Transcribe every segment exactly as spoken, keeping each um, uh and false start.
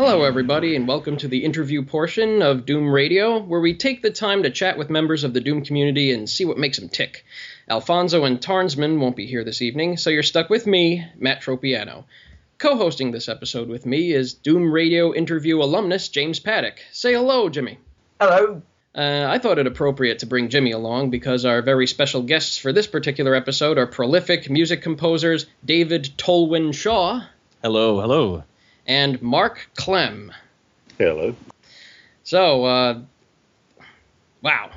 Hello, everybody, and welcome to the interview portion of Doom Radio, where we take the time to chat with members of the Doom community and see what makes them tick. Alfonso and Tarnsman won't be here this evening, so you're stuck with me, Matt Tropiano. Co-hosting this episode with me is Doom Radio interview alumnus James Paddock. Say hello, Jimmy. Hello. Uh, I thought it appropriate to bring Jimmy along because our very special guests for this particular episode are prolific music composers David Tolwyn Shaw. Hello, hello. And Mark Clem. Hello. So, uh, wow.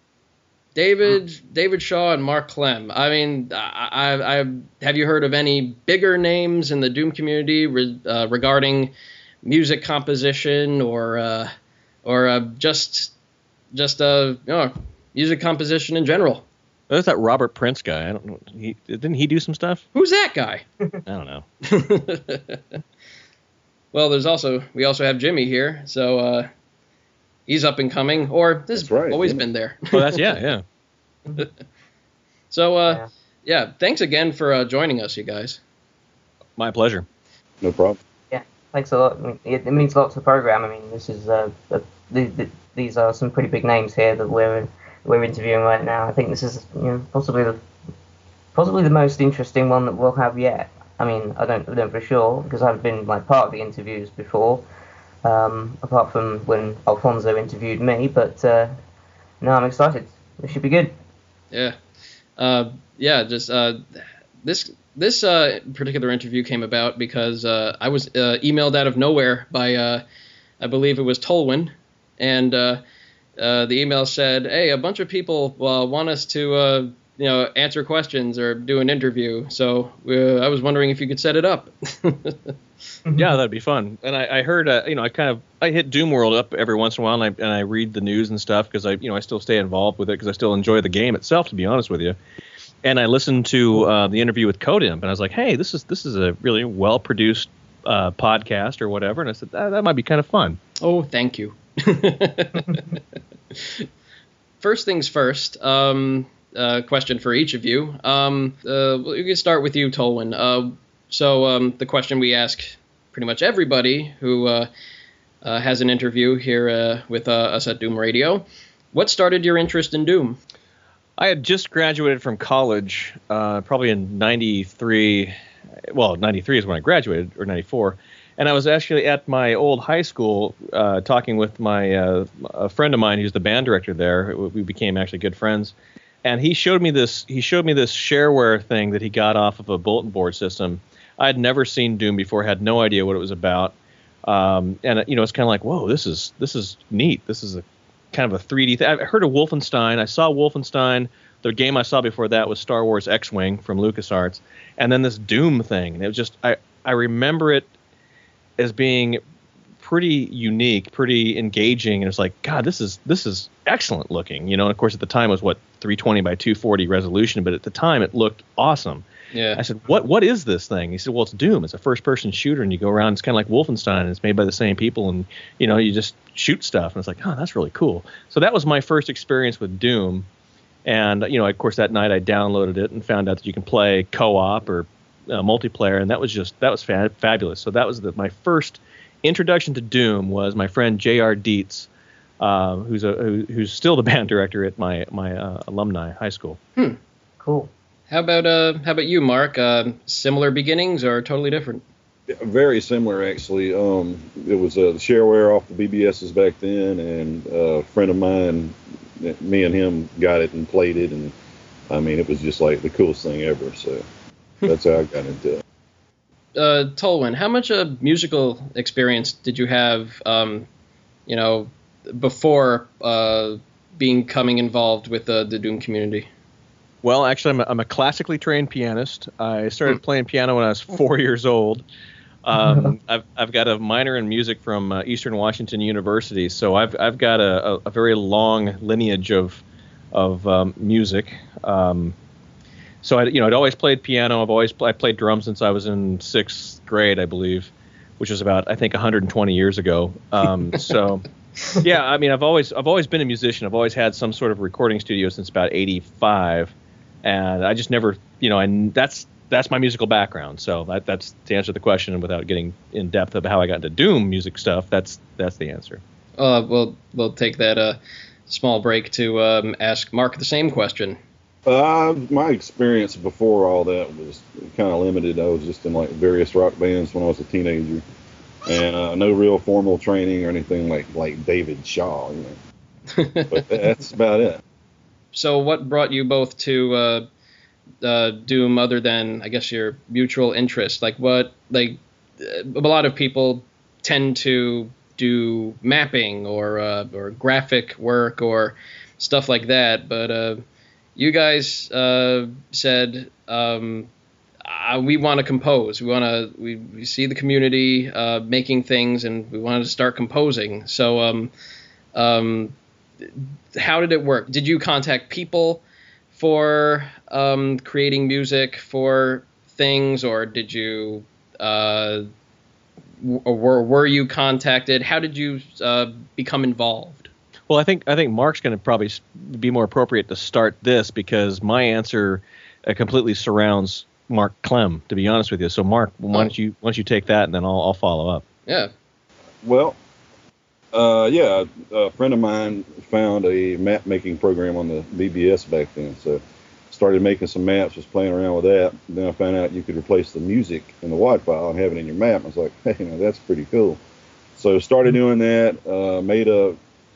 David David Shaw and Mark Clem. I mean, I, I, I have you heard of any bigger names in the Doom community re, uh, regarding music composition or uh, or uh, just just uh, you know, music composition in general? There's that Robert Prince guy. I don't know. He, didn't he do some stuff? Who's that guy? I don't know. Well, there's also we also have Jimmy here, so uh, he's up and coming, or this has right, always yeah. been there. Oh, that's yeah, yeah. So, uh, yeah. yeah, thanks again for uh, joining us, you guys. My pleasure. No problem. Yeah, thanks a lot. I mean, it, it means a lot to the program. I mean, this is uh, uh, the, the, these are some pretty big names here that we're we're interviewing right now. I think this is you know possibly the possibly the most interesting one that we'll have yet. I mean, I don't know for sure because I've been like part of the interviews before, um, apart from when Alfonso interviewed me. But uh, no, I'm excited. It should be good. Yeah, uh, yeah. Just uh, this this uh, particular interview came about because uh, I was uh, emailed out of nowhere by uh, I believe it was Tolwyn, and uh, uh, the email said, "Hey, a bunch of people uh, want us to." Uh, you know, answer questions or do an interview. So uh, I was wondering if you could set it up. Yeah, that'd be fun. And I, I heard, uh, you know, I kind of, I hit Doom World up every once in a while, and I, and I read the news and stuff because I, you know, I still stay involved with it because I still enjoy the game itself, to be honest with you. And I listened to uh, the interview with Codimp, and I was like, hey, this is this is a really well-produced uh, podcast or whatever. And I said, that, that might be kind of fun. Oh, thank you. First things first, um, Uh, question for each of you. Um, uh, we can start with you, Tolwyn. Uh, so um, the question we ask pretty much everybody who uh, uh, has an interview here uh, with uh, us at Doom Radio. What started your interest in Doom? I had just graduated from college, uh, probably in ninety-three. Well, ninety-three is when I graduated, or ninety-four. And I was actually at my old high school uh, talking with my uh, a friend of mine who's the band director there. We became actually good friends. And he showed me this. He showed me this shareware thing that he got off of a bulletin board system. I had never seen Doom before, had no idea what it was about. Um, and you know, it's kind of like, whoa, this is this is neat. This is a kind of a three D thing. I heard of Wolfenstein. I saw Wolfenstein. The game I saw before that was Star Wars X-Wing from LucasArts, and then this Doom thing. And it was just, I I remember it as being pretty unique, pretty engaging, and it's like, God, this is this is excellent looking, you know. And of course, at the time it was what three twenty by two forty resolution, but at the time it looked awesome. Yeah. I said, what what is this thing? He said, well, it's Doom. It's a first person shooter, and you go around. It's kind of like Wolfenstein. And it's made by the same people, and you know, you just shoot stuff. And it's like, oh, that's really cool. So that was my first experience with Doom, and you know, of course, that night I downloaded it and found out that you can play co-op or uh, multiplayer, and that was just that was fa- fabulous. So that was the, my first introduction to Doom was my friend J R Dietz, uh, who's a who, who's still the band director at my my uh, alumni high school. Hmm. Cool. How about uh, how about you, Mark? Uh, similar beginnings or totally different? Very similar, actually. Um, it was uh, the shareware off the B B Ss back then, and uh, a friend of mine, me and him got it and played it, and I mean, it was just like the coolest thing ever. So that's how I got into it. Uh, Tolwyn, how much uh, musical experience did you have, um, you know, before uh, being coming involved with the, the Doom community? Well, actually, I'm a, I'm a classically trained pianist. I started Hmm. playing piano when I was four years old. Um, I've I've got a minor in music from uh, Eastern Washington University, so I've I've got a, a, a very long lineage of of um, music. Um, So I, you know, I'd always played piano. I've always I played drums since I was in sixth grade, I believe, which was about I think one hundred twenty years ago. Um, so, yeah, I mean, I've always I've always been a musician. I've always had some sort of recording studio since about eighty-five, and I just never, you know, and that's that's my musical background. So that, that's to answer the question without getting in depth of how I got into Doom music stuff. That's that's the answer. Uh, we'll we'll take that uh, small break to um, ask Mark the same question. Uh, my experience before all that was kind of limited. I was just in like various rock bands when I was a teenager, and uh, no real formal training or anything like like David Shaw. You know, but that's about it. So, what brought you both to uh, uh, Doom, other than I guess your mutual interest? Like, what like a lot of people tend to do mapping or uh, or graphic work or stuff like that, but uh, you guys uh, said um, uh, we want to compose. We want to we, we see the community uh, making things, and we wanted to start composing. So, um, um, how did it work? Did you contact people for um, creating music for things, or did you? Uh, Or were, were you contacted? How did you uh, become involved? Well, I think I think Mark's going to probably be more appropriate to start this because my answer uh, completely surrounds Mark Clem, to be honest with you. So, Mark, why Oh. don't you why don't you take that and then I'll I'll follow up. Yeah. Well, uh, yeah, a friend of mine found a map making program on the B B S back then, so started making some maps, was playing around with that. Then I found out you could replace the music in the W A D file and have it in your map. I was like, hey, you know, that's pretty cool. So started doing that. Uh, made a,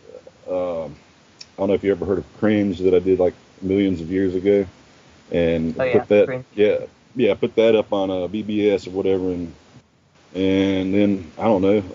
uh, I don't know if you ever heard of Cringe that I did like millions of years ago, and Oh, yeah, put that, Cringe. yeah, yeah, put that up on a B B S or whatever, and and then I don't know.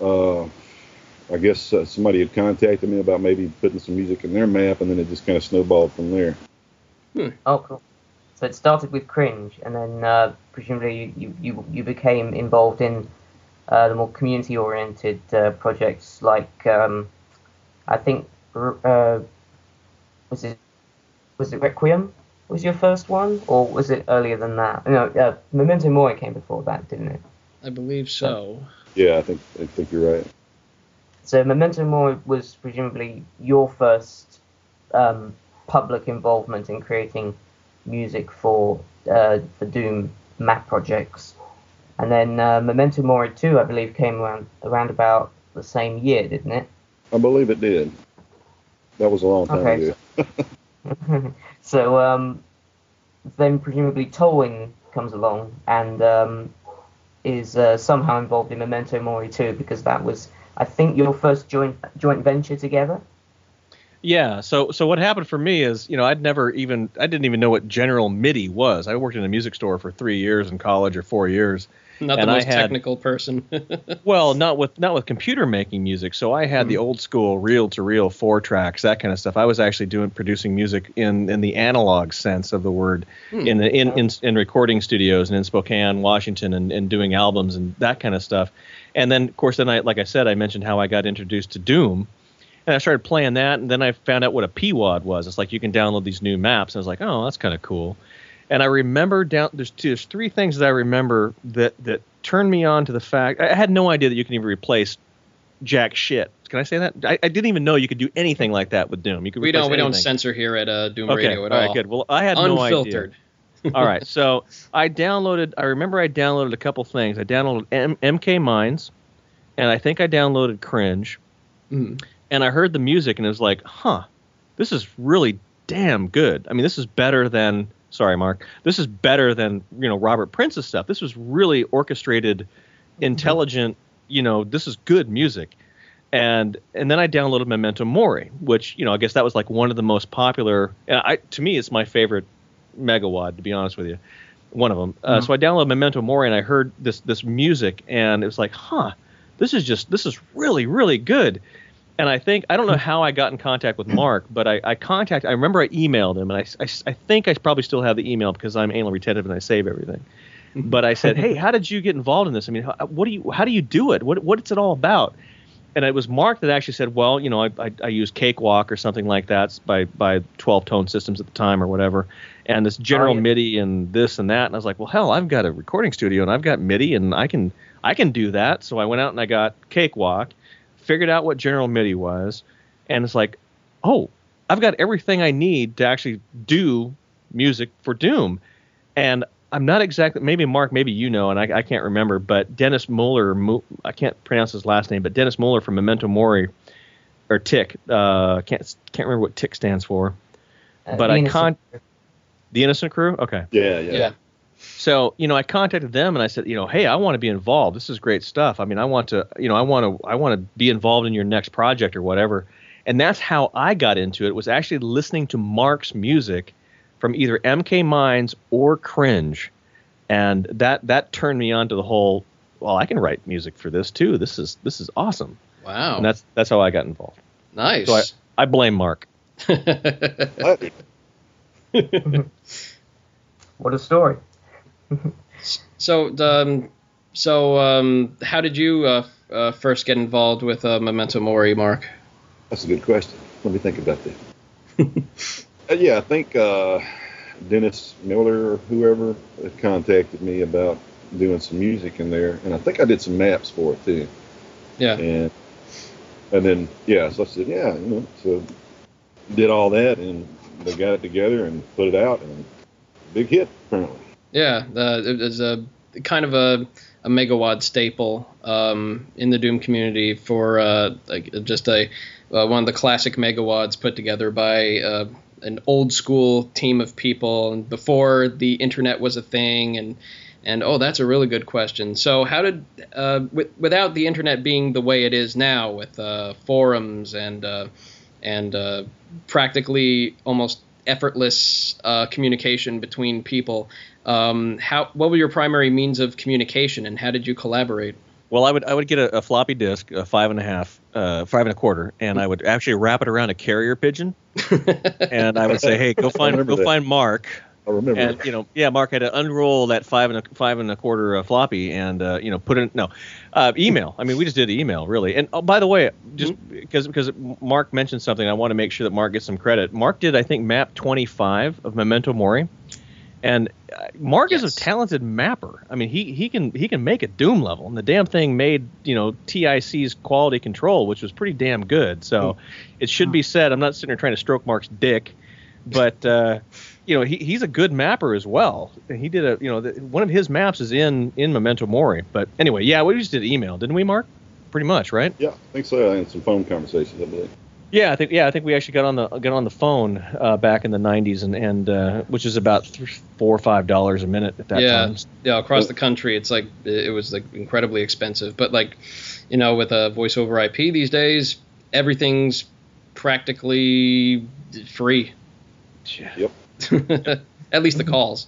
Uh, I guess uh, somebody had contacted me about maybe putting some music in their map, and then it just kind of snowballed from there. Oh, cool. So it started with Cringe, and then uh, presumably you, you, you became involved in uh, the more community-oriented uh, projects like, um, I think, uh, was it was it Requiem? Was your first one, or was it earlier than that? No, uh, Memento Mori came before that, didn't it? I believe so. Yeah, I think I think you're right. So Memento Mori was presumably your first um, public involvement in creating music for uh, for Doom map projects, and then uh, Memento Mori two, I believe, came around around about the same year, didn't it? I believe it did. That was a long time Okay, ago. So um, then presumably Tolwyn comes along and um, is uh, somehow involved in Memento Mori two, because that was, I think, your first joint joint venture together. Yeah. So so what happened for me is, you know, I'd never even I didn't even know what General MIDI was. I worked in a music store for three years in college or four years. Not the And I most had- technical person. Well, not with not with computer making music. So I had the old school reel to reel four tracks, that kind of stuff. I was actually doing producing music in, in the analog sense of the word, in, the, in in in recording studios and in Spokane, Washington, and, and doing albums and that kind of stuff. And then, of course, then I like I said, I mentioned how I got introduced to Doom. And I started playing that, and then I found out what a P W A D was. It's like you can download these new maps. And I was like, oh, that's kind of cool. And I remember down there's two, there's three things that I remember that that turned me on to the fact I had no idea that you can even replace jack shit. Can I say that? I, I didn't even know you could do anything like that with Doom. You could we replace don't we don't anything. censor here at uh, Doom Okay, Radio at all all. right, good. Well, I had no idea. Unfiltered. All right, so I downloaded. I remember I downloaded a couple things. I downloaded M- MK Mines, and I think I downloaded Cringe. Mm. And I heard the music, and it was like, huh, this is really damn good. I mean, this is better than, sorry, Mark, this is better than, you know, Robert Prince's stuff. This was really orchestrated, intelligent, you know, this is good music. And and then I downloaded Memento Mori, which, you know, I guess that was like one of the most popular, and I, to me, it's my favorite megawad, to be honest with you, one of them. Uh, Mhm. So I downloaded Memento Mori, and I heard this this music, and it was like, huh, this is just, this is really, really good. And I think, I don't know how I got in contact with Mark, but I, I contact, I remember I emailed him, and I, I, I think I probably still have the email because I'm anal retentive and I save everything. But I said, hey, how did you get involved in this? I mean, how, what do you, how do you do it? What, what's it all about? And it was Mark that actually said, well, you know, I, I, I use Cakewalk or something like that by, by twelve tone systems at the time or whatever. And this General Oh, yeah. MIDI and this and that. And I was like, well, hell, I've got a recording studio and I've got MIDI and I can, I can do that. So I went out and I got Cakewalk, figured out what General MIDI was, and it's like, oh, I've got everything I need to actually do music for Doom. And I'm not exactly, maybe Mark, maybe you know, and I, I can't remember, but Dennis Muller, Mu- I can't pronounce his last name, but Dennis Muller from Memento Mori, or Tick, uh, can't can't remember what Tick stands for, Uh, but the I Innocent con Crew. the Innocent Crew, okay. Yeah, yeah. Yeah. So, you know, I contacted them and I said, you know, hey, I want to be involved. This is great stuff. I mean, I want to, you know, I want to, I want to be involved in your next project or whatever. And that's how I got into it, was actually listening to Mark's music from either M K Mines or Cringe. And that, that turned me on to the whole, well, I can write music for this too. This is, this is awesome. Wow. And that's, that's how I got involved. Nice. So I, I blame Mark. I- What a story. So, um, so um, how did you uh, uh, first get involved with uh, Memento Mori, Mark? That's a good question. Let me think about that. uh, yeah, I think uh, Dennis Miller or whoever had contacted me about doing some music in there, and I think I did some maps for it too. Yeah. And and then yeah, so I said yeah, you know, so did all that, and they got it together and put it out, and big hit apparently. Yeah, uh, it was a kind of a, a megawad staple um, in the Doom community for uh, like just a uh, one of the classic megawads put together by uh, an old school team of people, and before the internet was a thing. And and oh, that's a really good question. So how did uh, with, without the internet being the way it is now, with uh, forums and uh, and uh, practically almost effortless uh, communication between people. Um, how what were your primary means of communication, and how did you collaborate? Well, I would I would get a, a floppy disk, a five and a half, uh, five and a quarter, and I would actually wrap it around a carrier pigeon, and I would say, hey, go find go that. find Mark. I remember. And you know, yeah, Mark had to unroll that five and a five and a quarter uh, floppy, and uh, you know, put in no uh, email. I mean, we just did email, really. And oh, by the way, just because because Mark mentioned something, I want to make sure that Mark gets some credit. Mark did, I think, map twenty-five of Memento Mori, and uh, Mark Yes. is a talented mapper. I mean, he he can he can make a Doom level, and the damn thing made you know T I C's quality control, which was pretty damn good. So it should be said. I'm not sitting there trying to stroke Mark's dick, but. Uh, You know, he, he's a good mapper as well. He did a, you know, the, one of his maps is in, in Memento Mori. But anyway, yeah, we just did email, didn't we, Mark? Pretty much, right? Yeah, I think so. I had some phone conversations, I believe. Yeah, I think yeah, I think we actually got on the got on the phone uh, back in the nineties, and and uh, which is about th- four or five dollars a minute at that yeah, time. yeah. Across the country, it's like it was like incredibly expensive. But like, you know, with a voice over I P these days, everything's practically free. Yep. At least the calls.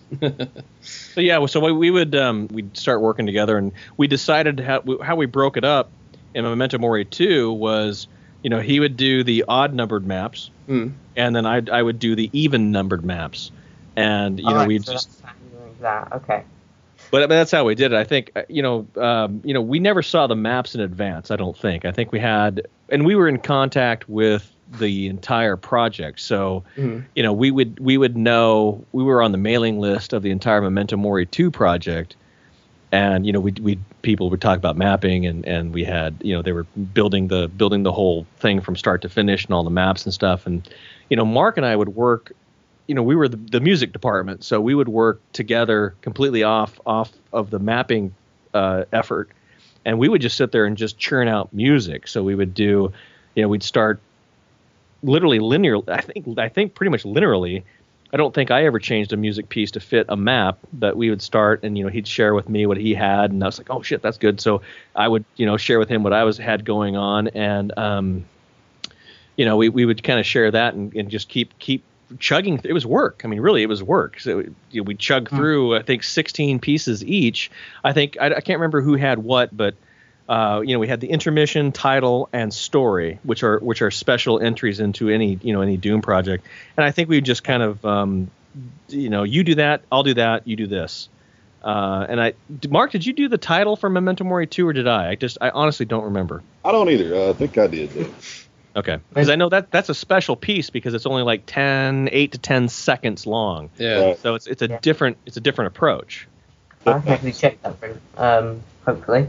So yeah, so we, we would um, we'd start working together, and we decided how how we broke it up in Memento Mori two was, you know, he would do the odd numbered maps, Mm. and then I I would do the even numbered maps, and you know Alright, we so just. that's how you're doing that. Okay. But, but that's how we did it. I think uh, you know, um, you know, we never saw the maps in advance. I don't think. I think we had, and we were in contact with the entire project. So, Mhm. you know, we would we would know we were on the mailing list of the entire Memento Mori two project, and you know, we we people would talk about mapping, and, and we had, you know, they were building the building the whole thing from start to finish and all the maps and stuff. And you know, Mark and I would work. You know, we were the, the music department, so we would work together completely off off of the mapping uh, effort, and we would just sit there and just churn out music. So we would do, you know, we'd start literally linear. I think I think pretty much linearly. I don't think I ever changed a music piece to fit a map, but we would start, and you know, he'd share with me what he had, and I was like, oh shit, that's good. So I would, you know, share with him what I was had going on, and um, you know, we we would kind of share that and, and just keep keep. chugging. It was work. I mean, really, it was work. So you know, we chug through, I think, sixteen pieces each. I think I, I can't remember who had what, but uh, you know, we had the intermission, title, and story, which are which are special entries into any you know any Doom project. And I think we just kind of um, you know, you do that, I'll do that, you do this. Uh, and I, Mark, did you do the title for Memento Mori two, or did I? I just, I honestly don't remember. I don't either. Uh, I think I did. Though. Okay, because I know that that's a special piece because it's only like ten, eight to ten seconds long. Yeah. Right. So it's it's a Yeah. different it's a different approach. I can actually check that through. Um, hopefully.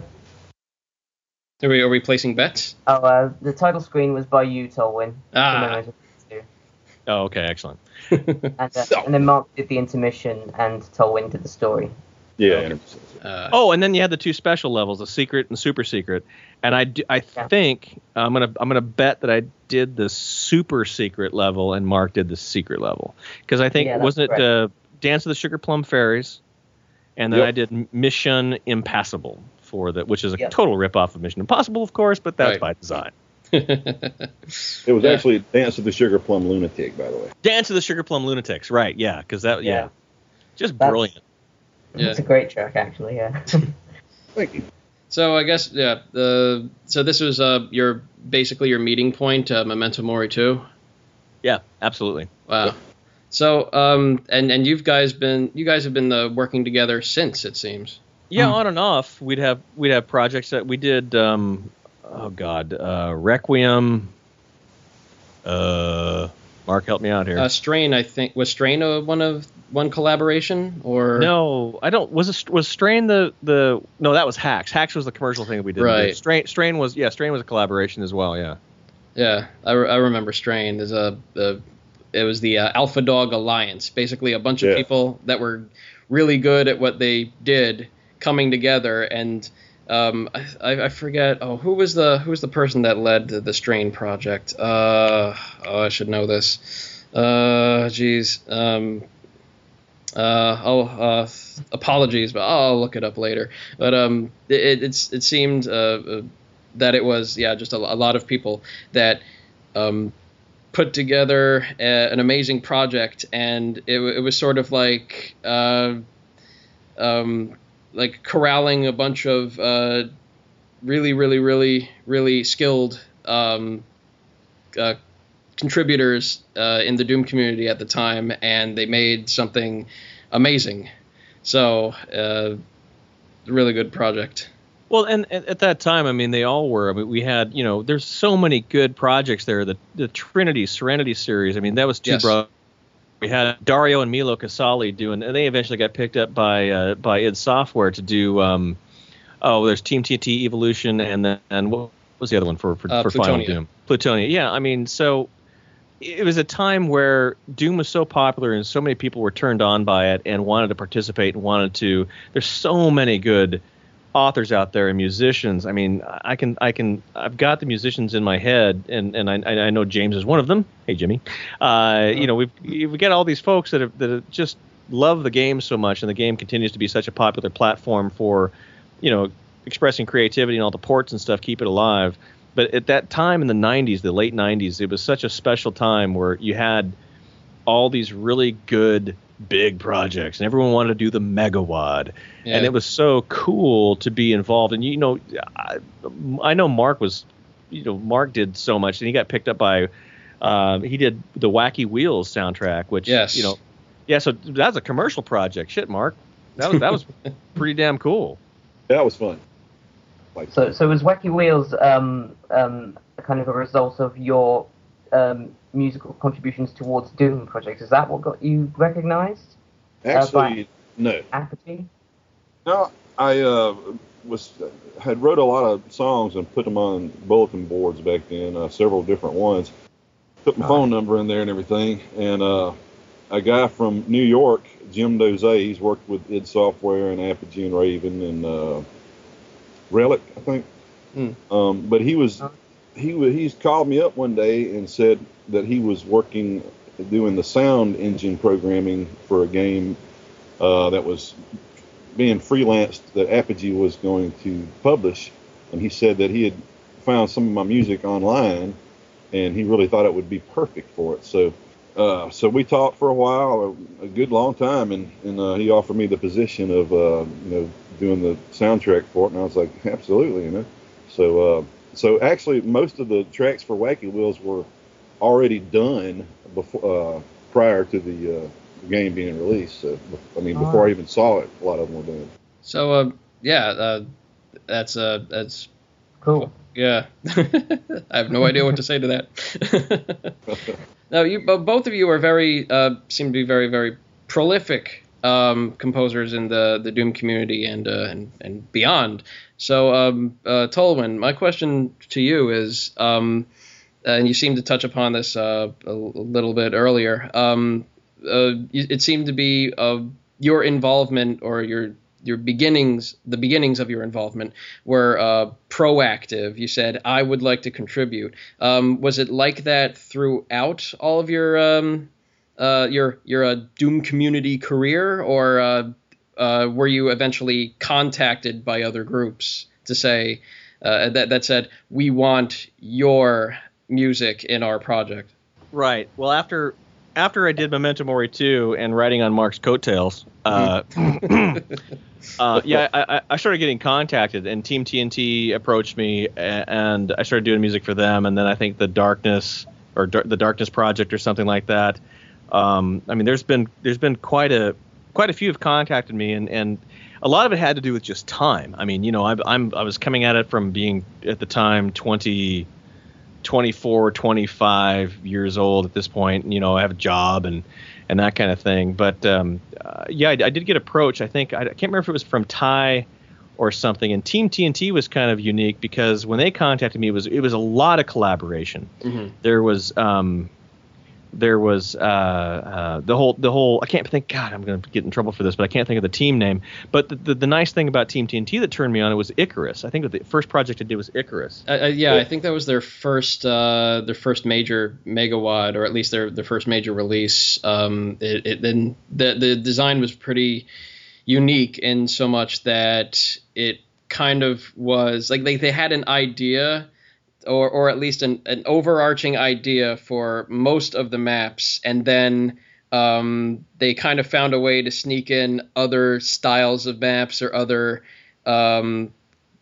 Are we are we placing bets? Oh, uh, the title screen was by you, Tolwyn. Ah. Remember to do. Oh, okay, excellent. And, uh, So- and then Mark did the intermission, and Tolwyn did the story. Yeah, Okay. one hundred percent. Uh, Oh, and then you had the two special levels, the secret and super secret. And I, do, I Yeah. think I'm gonna I'm gonna bet that I did the super secret level and Mark did the secret level, because I think Yeah, that's wasn't it correct. uh, Dance of the Sugar Plum Fairies, and then Yep. I did Mission Impassable for the, which is a Yep. total ripoff of Mission Impossible, of course, but that's Right. by design. It was Yeah. actually Dance of the Sugar Plum Lunatic, by the way. Dance of the Sugar Plum Lunatics, right? Yeah, because that yeah, Yeah. just That's- brilliant. Yeah. It's a great track, actually. Yeah. Thank you. So I guess yeah. The so this was uh your basically your meeting point, uh, Memento Mori two. Yeah, absolutely. Wow. Yep. So um and and you've guys been you guys have been uh, working together since, it seems. Yeah, Hmm. on and off. We'd have we'd have projects that we did. Um, oh God, uh, Requiem. Uh, Mark, help me out here. Uh, Strain, I think, was Strain a, one of one collaboration or no, I don't. Was it, was Strain the the? No, that was Hacks. Hacks was the commercial thing that we did. Right. Strain Strain was yeah. Strain was a collaboration as well. Yeah. Yeah, I, re- I remember Strain. There's a, a it was the uh, Alpha Dog Alliance, basically a bunch of Yeah. people that were really good at what they did coming together, and um, I, I I forget. Oh, who was the who was the person that led the, the Strain project? Uh, oh, I should know this. Uh, geez. Um, uh, oh, uh, apologies, but I'll look it up later. But um, it it's it seemed uh. uh that it was, yeah, just a, a lot of people that um, put together a, an amazing project, and it, it was sort of like uh, um, like corralling a bunch of uh, really, really, really, really skilled um, uh, contributors uh, in the Doom community at the time, and they made something amazing. So, uh, really good project. Well, and, and at that time, I mean, they all were. I mean, we had, you know, there's so many good projects there. The the Trinity Serenity series. I mean, that was two Yes. brothers. We had Dario and Milo Casali doing, and they eventually got picked up by uh, by id Software to do. Um, oh, there's Team T T Evolution, and then and what was the other one for for, Uh, for Final Plutonia. Doom? Plutonia. Yeah, I mean, so it was a time where Doom was so popular and so many people were turned on by it and wanted to participate and wanted to. There's so many good authors out there and musicians. I mean, I can, I can, I've got the musicians in my head, and, and I, I know James is one of them. Hey, Jimmy. Uh, you know, we've we got all these folks that have, that have just love the game so much, and the game continues to be such a popular platform for, you know, expressing creativity, and all the ports and stuff keep it alive. But at that time in the nineties, the late nineties, it was such a special time where you had all these really good big projects, and everyone wanted to do the megawad. Yeah. And it was so cool to be involved. And, you know, I, I know Mark was, you know, Mark did so much, and he got picked up by, um, he did the Wacky Wheels soundtrack, which, Yes. you know, yeah, so that's a commercial project. Shit, Mark. That was, that was pretty damn cool. That was fun. Like, So, so was Wacky Wheels um, um, kind of a result of your um, musical contributions towards Doom projects? Is that what got you recognized? actually, no. Apathy? No, I uh, was had wrote a lot of songs and put them on bulletin boards back then, uh, several different ones. Put my Right. phone number in there and everything. And uh, a guy from New York, Jim Doze, he's worked with id Software and Apogee and Raven and uh, Relic, I think. Hmm. Um, but he was Huh. he was he's called me up one day and said that he was working doing the sound engine programming for a game uh, that was being freelanced that Apogee was going to publish, and he said that he had found some of my music online, and he really thought it would be perfect for it. So, uh, so we talked for a while, a, a good long time, and and uh, he offered me the position of uh, you know doing the soundtrack for it, and I was like, absolutely, you know. So, uh, so actually, most of the tracks for Wacky Wheels were already done before uh, prior to the uh, game being released. So, I mean, before I even saw it, a lot of them were done. So, uh, yeah, uh, that's uh, that's Cool. yeah. I have no idea what to say to that. Now, you bo- both of you are very uh, seem to be very very prolific um, composers in the, the Doom community and uh, and and beyond. So, um, uh, Tolwyn, my question to you is, um, and you seemed to touch upon this uh, a little bit earlier. Um, uh, it seemed to be uh, your involvement or your your beginnings, the beginnings of your involvement were uh, proactive. You said, I would like to contribute. Um, was it like that throughout all of your um, uh, your your uh, Doom community career, or uh, uh, were you eventually contacted by other groups to say uh, that that said, we want your music in our project? Right. Well, after after I did Memento Mori two and writing on Mark's coattails, uh, uh, yeah, I, I started getting contacted, and Team T N T approached me, and I started doing music for them. And then I think the Darkness or Dar- the Darkness Project or something like that. Um, I mean, there's been there's been quite a quite a few have contacted me, and, and a lot of it had to do with just time. I mean, you know, I, I'm I was coming at it from being at the time twenty. twenty-four, twenty-five years old at this point. You know, I have a job and, and that kind of thing. But um, uh, yeah, I, I did get approached. I think I, I can't remember if it was from Ty or something. And Team T N T was kind of unique because when they contacted me, it was it was a lot of collaboration. Mm-hmm. There was um, there was uh, uh, the whole the whole. I can't think. God, I'm going to get in trouble for this, but I can't think of the team name. But the, the, the nice thing about Team T N T that turned me on it was Icarus. I think that the first project I did was Icarus. Uh, uh, yeah, I think that was their first uh, their first major megawatt, or at least their their first major release. Um, it, it then the the design was pretty unique in so much that it kind of was like they they had an idea. Or, or at least an, an overarching idea for most of the maps, and then um, they kind of found a way to sneak in other styles of maps or other um,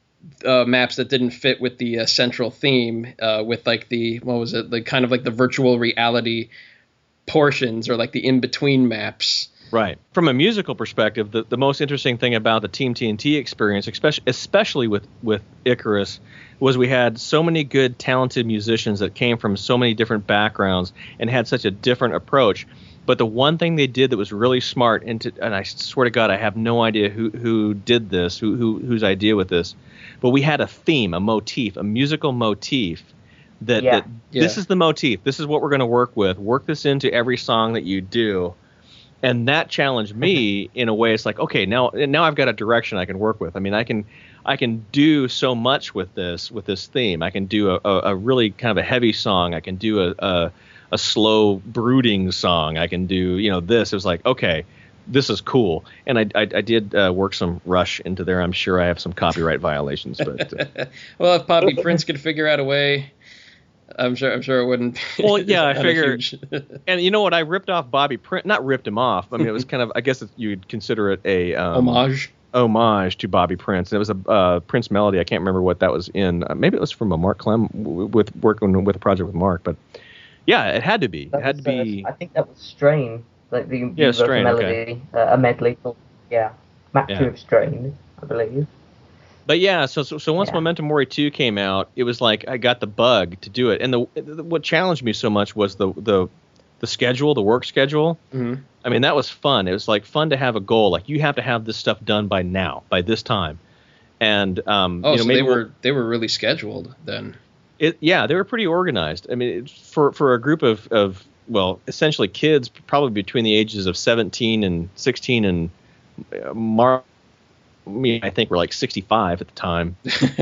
uh, maps that didn't fit with the uh, central theme, uh, with like the, what was it, the kind of like the virtual reality portions or like the in-between maps. Right. From a musical perspective, the, the most interesting thing about the Team T N T experience, especially, especially with, with Icarus, was we had so many good, talented musicians that came from so many different backgrounds and had such a different approach. But the one thing they did that was really smart, and, to, and I swear to God, I have no idea who, who did this, who, who whose idea with this, but we had a theme, a motif, a musical motif that, yeah. that Yeah. this is the motif. This is what we're going to work with. Work this into every song that you do. And that challenged me in a way. It's like, okay, now now I've got a direction I can work with. I mean, I can I can do so much with this with this theme. I can do a, a, a really kind of a heavy song. I can do a, a a slow brooding song. I can do you know this. It was like, okay, this is cool. And I I, I did uh, work some Rush into there. I'm sure I have some copyright violations, but uh. Well, if Bobby Prince could figure out a way. I'm sure. I'm sure it wouldn't. Well, yeah, I figure. Huge... And you know what? I ripped off Bobby Prince. Not ripped him off. I mean, it was kind of. I guess you'd consider it a um, homage. Homage to Bobby Prince. And it was a uh, Prince melody. I can't remember what that was in. Uh, maybe it was from a Mark Clem w- with working with a project with Mark. But yeah, it had to be. That it had was, to be. Uh, I think that was Strain, like the Yeah, the Strain, melody, okay. uh, a medley. For, yeah, map Yeah. two of Strain, I believe. But yeah, so so, so once Yeah. Memento Mori two came out, it was like I got the bug to do it. And the, the what challenged me so much was the the the schedule, the work schedule. Mm-hmm. I mean, that was fun. It was like fun to have a goal. Like you have to have this stuff done by now, by this time. And um, Oh, you know, so maybe they were we'll- they were really scheduled then. It, yeah, they were pretty organized. I mean, it, for for a group of, of well, essentially kids, probably between the ages of seventeen and sixteen, and uh, Mark, me, I think we're like sixty-five at the time.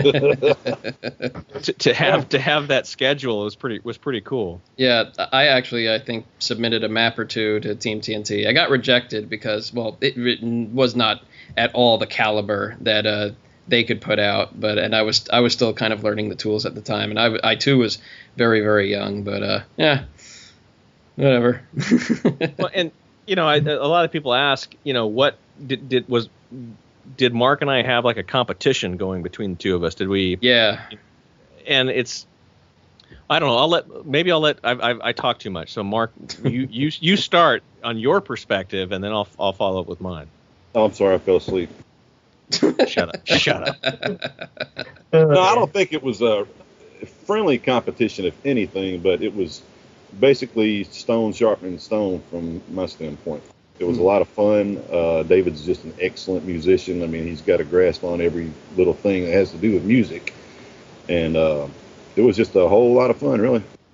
to, to have to have that schedule was pretty was pretty cool. Yeah, I actually I think submitted a map or two to Team T N T. I got rejected because well, it, it was not at all the caliber that uh, they could put out. But and I was I was still kind of learning the tools at the time, and I I too was very very young. But uh, yeah, whatever. Well, and you know, I, a lot of people ask, you know, what did did was. Did Mark and I have like a competition going between the two of us? Did we? Yeah. And it's, I don't know. I'll let maybe I'll let I I, I talk too much. So Mark, you you you start on your perspective, and then I'll I'll follow up with mine. Oh, I'm sorry, I fell asleep. Shut up! Shut up! No, I don't think it was a friendly competition, if anything, but it was basically stone sharpening stone from my standpoint. It was a lot of fun. Uh, David's just an excellent musician. I mean, he's got a grasp on every little thing that has to do with music. And uh, it was just a whole lot of fun, really.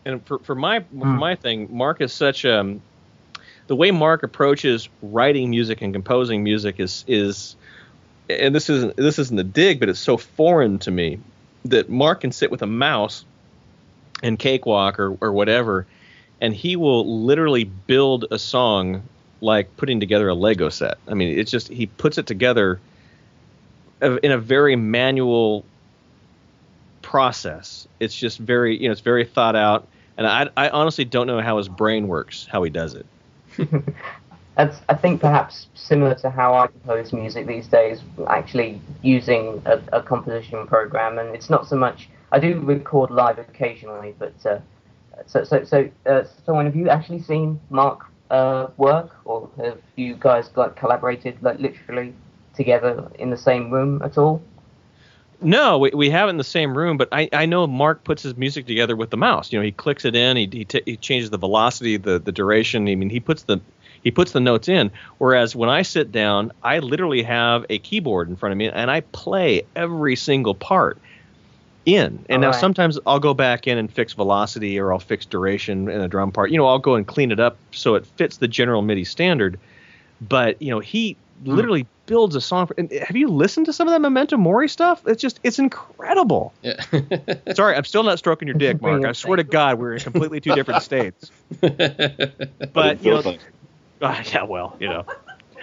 And for for my for my thing, Mark is such um the way Mark approaches writing music and composing music is is and this isn't this isn't a dig, but it's so foreign to me that Mark can sit with a mouse and Cakewalk or or whatever, and he will literally build a song like putting together a Lego set. I mean, it's just he puts it together in a very manual process. It's just very, you know, it's very thought out, and I, I honestly don't know how his brain works, how he does it. That's, I think, perhaps similar to how I compose music these days, actually using a, a composition program, and it's not so much. I do record live occasionally, but uh, so so so. Uh, so, have you actually seen Mark uh, work, or have you guys like collaborated, like literally together in the same room at all? No, we, we have it in the same room, but I, I know Mark puts his music together with the mouse. You know, he clicks it in, he he, t- he changes the velocity, the the duration. I mean, he puts the he puts the notes in. Whereas when I sit down, I literally have a keyboard in front of me and I play every single part in. And all now right. Sometimes I'll go back in and fix velocity, or I'll fix duration in a drum part. You know, I'll go and clean it up so it fits the general MIDI standard. But you know, he literally builds a song. For, and have you listened to some of that Memento Mori stuff? It's just, it's incredible. Yeah. Sorry, I'm still not stroking your dick, Mark. I swear to God, we're in completely two different states. But, you know, uh, yeah, well, you know.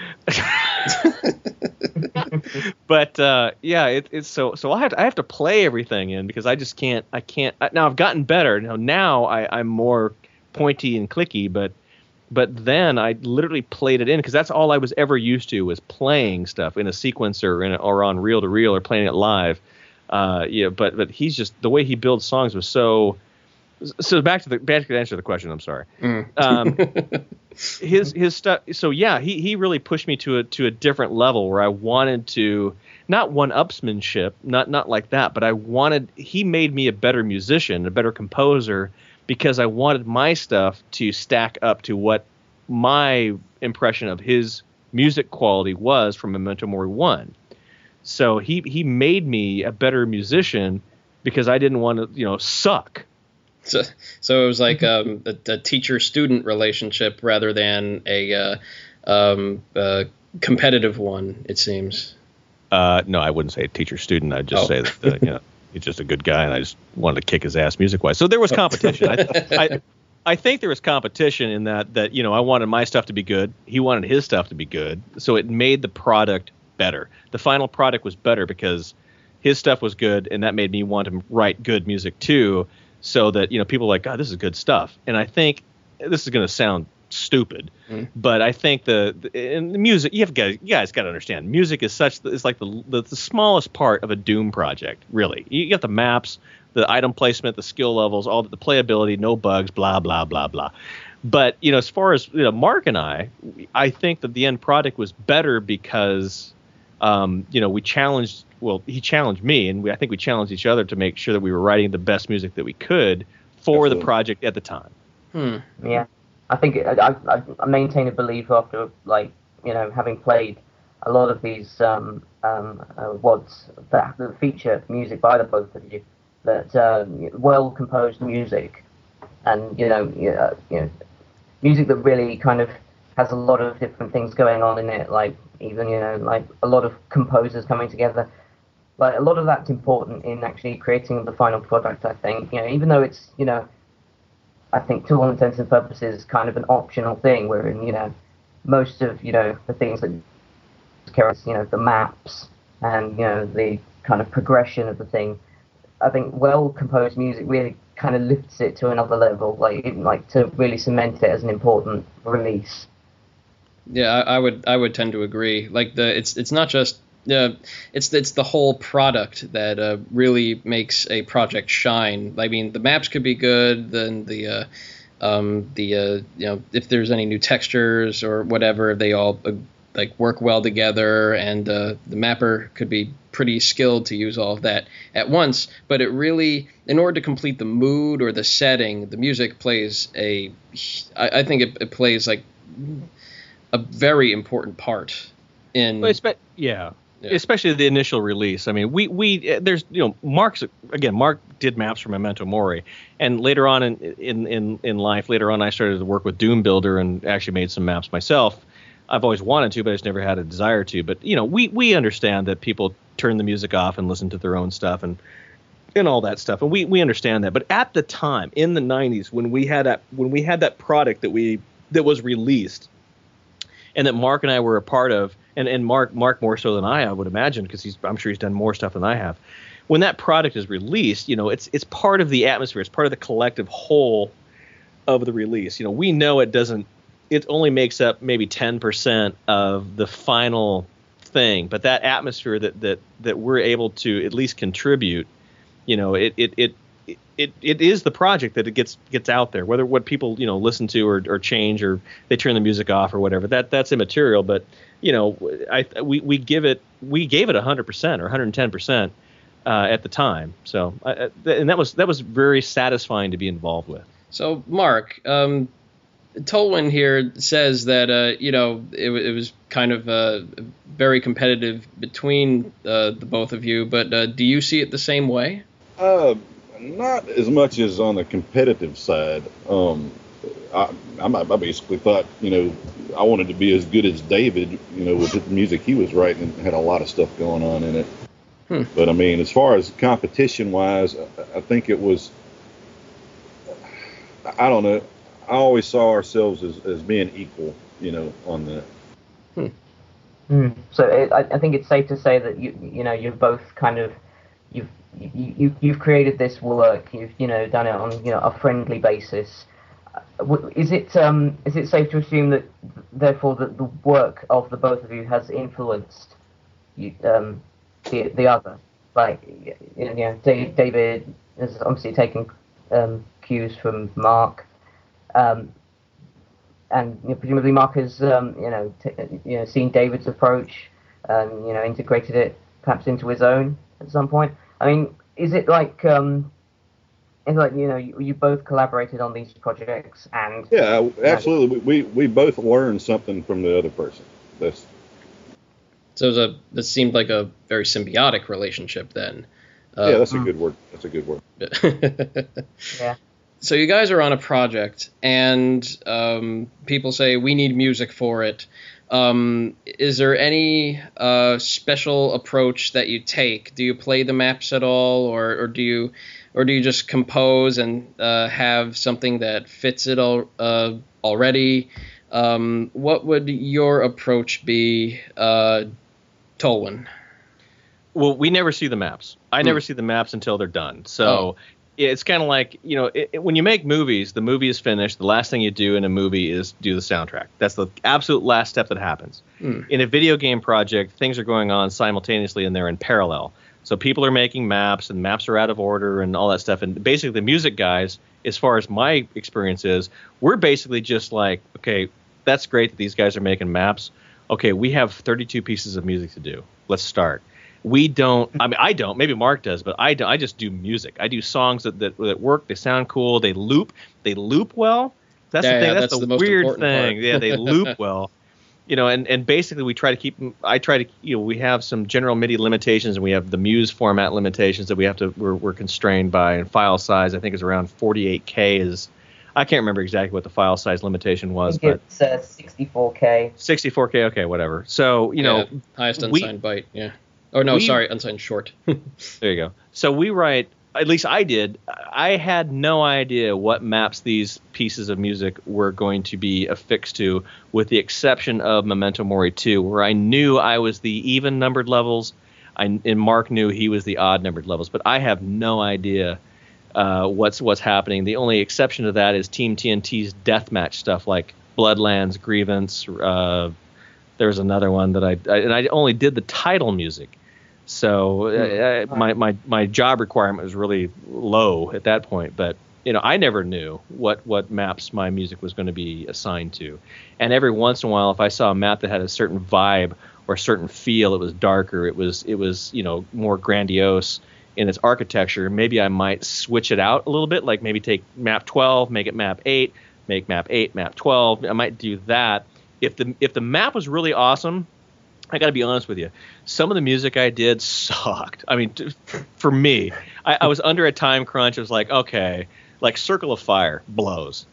But uh, yeah, it, it's so so I have to, I have to play everything in because I just can't I can't now I've gotten better. Now, now I, I'm more pointy and clicky, but But then I literally played it in because that's all I was ever used to was playing stuff in a sequencer or, in a, or on reel to reel or playing it live. Uh, yeah, but but he's just the way he builds songs was so. So back to the back to the answer to the question. I'm sorry. Mm. Um, his his stuff. So yeah, he he really pushed me to a to a different level where I wanted to not one-upsmanship, not not like that, but I wanted. He made me a better musician, a better composer, because I wanted my stuff to stack up to what my impression of his music quality was from Memento Mori one. So he he made me a better musician because I didn't want to, you know, suck. So, so it was like um, a, a teacher-student relationship rather than a uh, um, uh, competitive one, it seems. Uh, no, I wouldn't say teacher-student. I'd just oh. say that, uh, you know, he's just a good guy, and I just wanted to kick his ass music-wise. So there was competition. I, I, I think there was competition in that, that, you know, I wanted my stuff to be good. He wanted his stuff to be good. So it made the product better. The final product was better because his stuff was good, and that made me want to write good music too, so that, you know, people are like, God, this is good stuff. And I think this is going to sound stupid, mm. but I think the, the in the music, you have guys, you guys got to understand, music is such, it's like the, the the smallest part of a Doom project, really. You get the maps, the item placement, the skill levels, all the playability, no bugs, blah, blah, blah, blah. But, you know, as far as, you know, Mark and I, I think that the end product was better because, um, you know, we challenged, well, he challenged me, and we, I think we challenged each other to make sure that we were writing the best music that we could for Absolutely. the project at the time. Hmm. Yeah. I think it, I, I, I maintain a belief after, like, you know, having played a lot of these um, um, uh, W O Ds that, that feature music by the both of you, that uh, well-composed music and, you know, you know, you know, music that really kind of has a lot of different things going on in it, like even, you know, like a lot of composers coming together. Like, a lot of that's important in actually creating the final product, I think. You know, even though it's, you know, I think to all intents and purposes kind of an optional thing, wherein, you know, most of, you know, the things that carries, you know, the maps and, you know, the kind of progression of the thing, I think well-composed music really kind of lifts it to another level, like, like to really cement it as an important release. Yeah, I, I would I would tend to agree. Like, the it's it's not just uh, it's it's the whole product that uh, really makes a project shine. I mean, the maps could be good, then the uh, um, the uh, you know, if there's any new textures or whatever, they all uh, like work well together, and uh, the mapper could be pretty skilled to use all of that at once. But it really, in order to complete the mood or the setting, the music plays a I, I think it, it plays like a very important part in well, it's, yeah Yeah. Especially the initial release. I mean, we we there's you know Mark's again. Mark did maps for Memento Mori, and later on in in in, in life, later on I started to work with Doom Builder and actually made some maps myself. I've always wanted to, but I just never had a desire to. But you know, we we understand that people turn the music off and listen to their own stuff and and all that stuff, and we we understand that. But at the time in the nineties, when we had that when we had that product that we that was released, and that Mark and I were a part of. And and Mark Mark more so than I, I would imagine, because he's I'm sure he's done more stuff than I have. When that product is released, you know, it's it's part of the atmosphere. It's part of the collective whole of the release. You know, we know it doesn't. It only makes up maybe ten percent of the final thing, but that atmosphere that that that we're able to at least contribute, you know, it it it. It, it is the project that it gets gets out there, whether what people you know listen to or, or change or they turn the music off or whatever. That that's immaterial. But you know, I we, we give it we gave it one hundred percent or one hundred ten percent uh, at the time. So I, and that was that was very satisfying to be involved with. So Mark, um, Tolwyn here says that uh, you know it, it was kind of uh, very competitive between uh, the both of you, but uh, do you see it the same way? Uh, Not as much as on the competitive side. Um, I, I basically thought, you know, I wanted to be as good as David, you know, with the music he was writing, and had a lot of stuff going on in it. Hmm. But I mean, as far as competition wise, I think it was, I don't know, I always saw ourselves as, as being equal, you know, on that. Hmm. Mm. So it, I, I think it's safe to say that you, you know, you've both kind of, you've, You, you, you've created this work. You've you know done it on you know a friendly basis. Is it um is it safe to assume that therefore that the work of the both of you has influenced you um the the other? Like you know David has obviously taken um, cues from Mark, um, and you know, presumably Mark has um, you know t- you know seen David's approach and you know integrated it perhaps into his own at some point. I mean, is it like, um, is it like you know, you, you both collaborated on these projects and... Yeah, absolutely. We, we both learned something from the other person. That's... So it was a, this seemed like a very symbiotic relationship then. Uh, yeah, that's a good word. That's a good word. Yeah. So you guys are on a project, and um, people say, we need music for it. Um, is there any uh, special approach that you take? Do you play the maps at all, or, or do you, or do you just compose and uh, have something that fits it all, uh, already? Um, what would your approach be, uh, Tolwyn? Well, we never see the maps. I mm. never see the maps until they're done. So. Oh. It's kind of like, you know, it, it, when you make movies, the movie is finished. The last thing you do in a movie is do the soundtrack. That's the absolute last step that happens. Mm. In a video game project, things are going on simultaneously and they're in parallel. So people are making maps and maps are out of order and all that stuff. And basically the music guys, as far as my experience is, we're basically just like, okay, that's great that these guys are making maps. Okay, we have thirty-two pieces of music to do. Let's start. We don't, I mean, I don't, maybe Mark does, but I don't, I just do music. I do songs that, that, that work, they sound cool, they loop, they loop well. That's yeah, the thing, yeah, that's, that's the, the weird thing. Part. Yeah, they loop well. You know, and, and basically we try to keep, I try to, you know, we have some general MIDI limitations and we have the Muse format limitations that we have to, we're, we're constrained by, and file size, I think is around forty-eight K is, I can't remember exactly what the file size limitation was, I think but it's uh, sixty-four K. sixty-four K, okay, whatever. So, you know, yeah, highest unsigned we, byte, yeah. Oh, no, we, sorry, unsigned short. There you go. So we write, at least I did, I had no idea what maps these pieces of music were going to be affixed to, with the exception of Memento Mori two, where I knew I was the even numbered levels, I, and Mark knew he was the odd numbered levels, but I have no idea uh, what's what's happening. The only exception to that is Team T N T's deathmatch stuff, like Bloodlands, Grievance, uh, there's another one that I, I, and I only did the title music. So uh, my, my my job requirement was really low at that point, but you know I never knew what, what maps my music was going to be assigned to, and every once in a while, if I saw a map that had a certain vibe or a certain feel, it was darker, it was it was you know more grandiose in its architecture, maybe I might switch it out a little bit, like maybe take map twelve, make it map eight, make map eight, map twelve. I might do that. If the if the map was really awesome, I got to be honest with you. Some of the music I did sucked. I mean, t- for me, I, I was under a time crunch. It was like, okay, like Circle of Fire blows.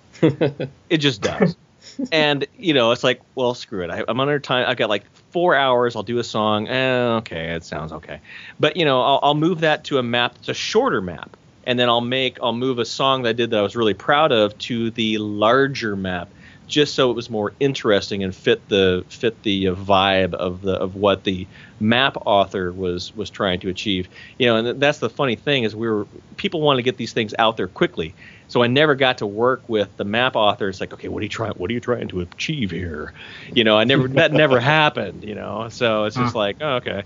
It just does. And, you know, it's like, well, screw it. I, I'm under time. I've got like four hours. I'll do a song. Eh, okay, it sounds okay. But, you know, I'll, I'll move that to a map that's a shorter map. And then I'll make, I'll move a song that I did that I was really proud of to the larger map, just so it was more interesting and fit the fit the uh, vibe of the of what the map author was was trying to achieve. You know, and that's the funny thing is we were people want to get these things out there quickly. So I never got to work with the map author. It's like, okay, what are you trying what are you trying to achieve here? You know, I never that never happened, you know. So it's just like, oh, okay.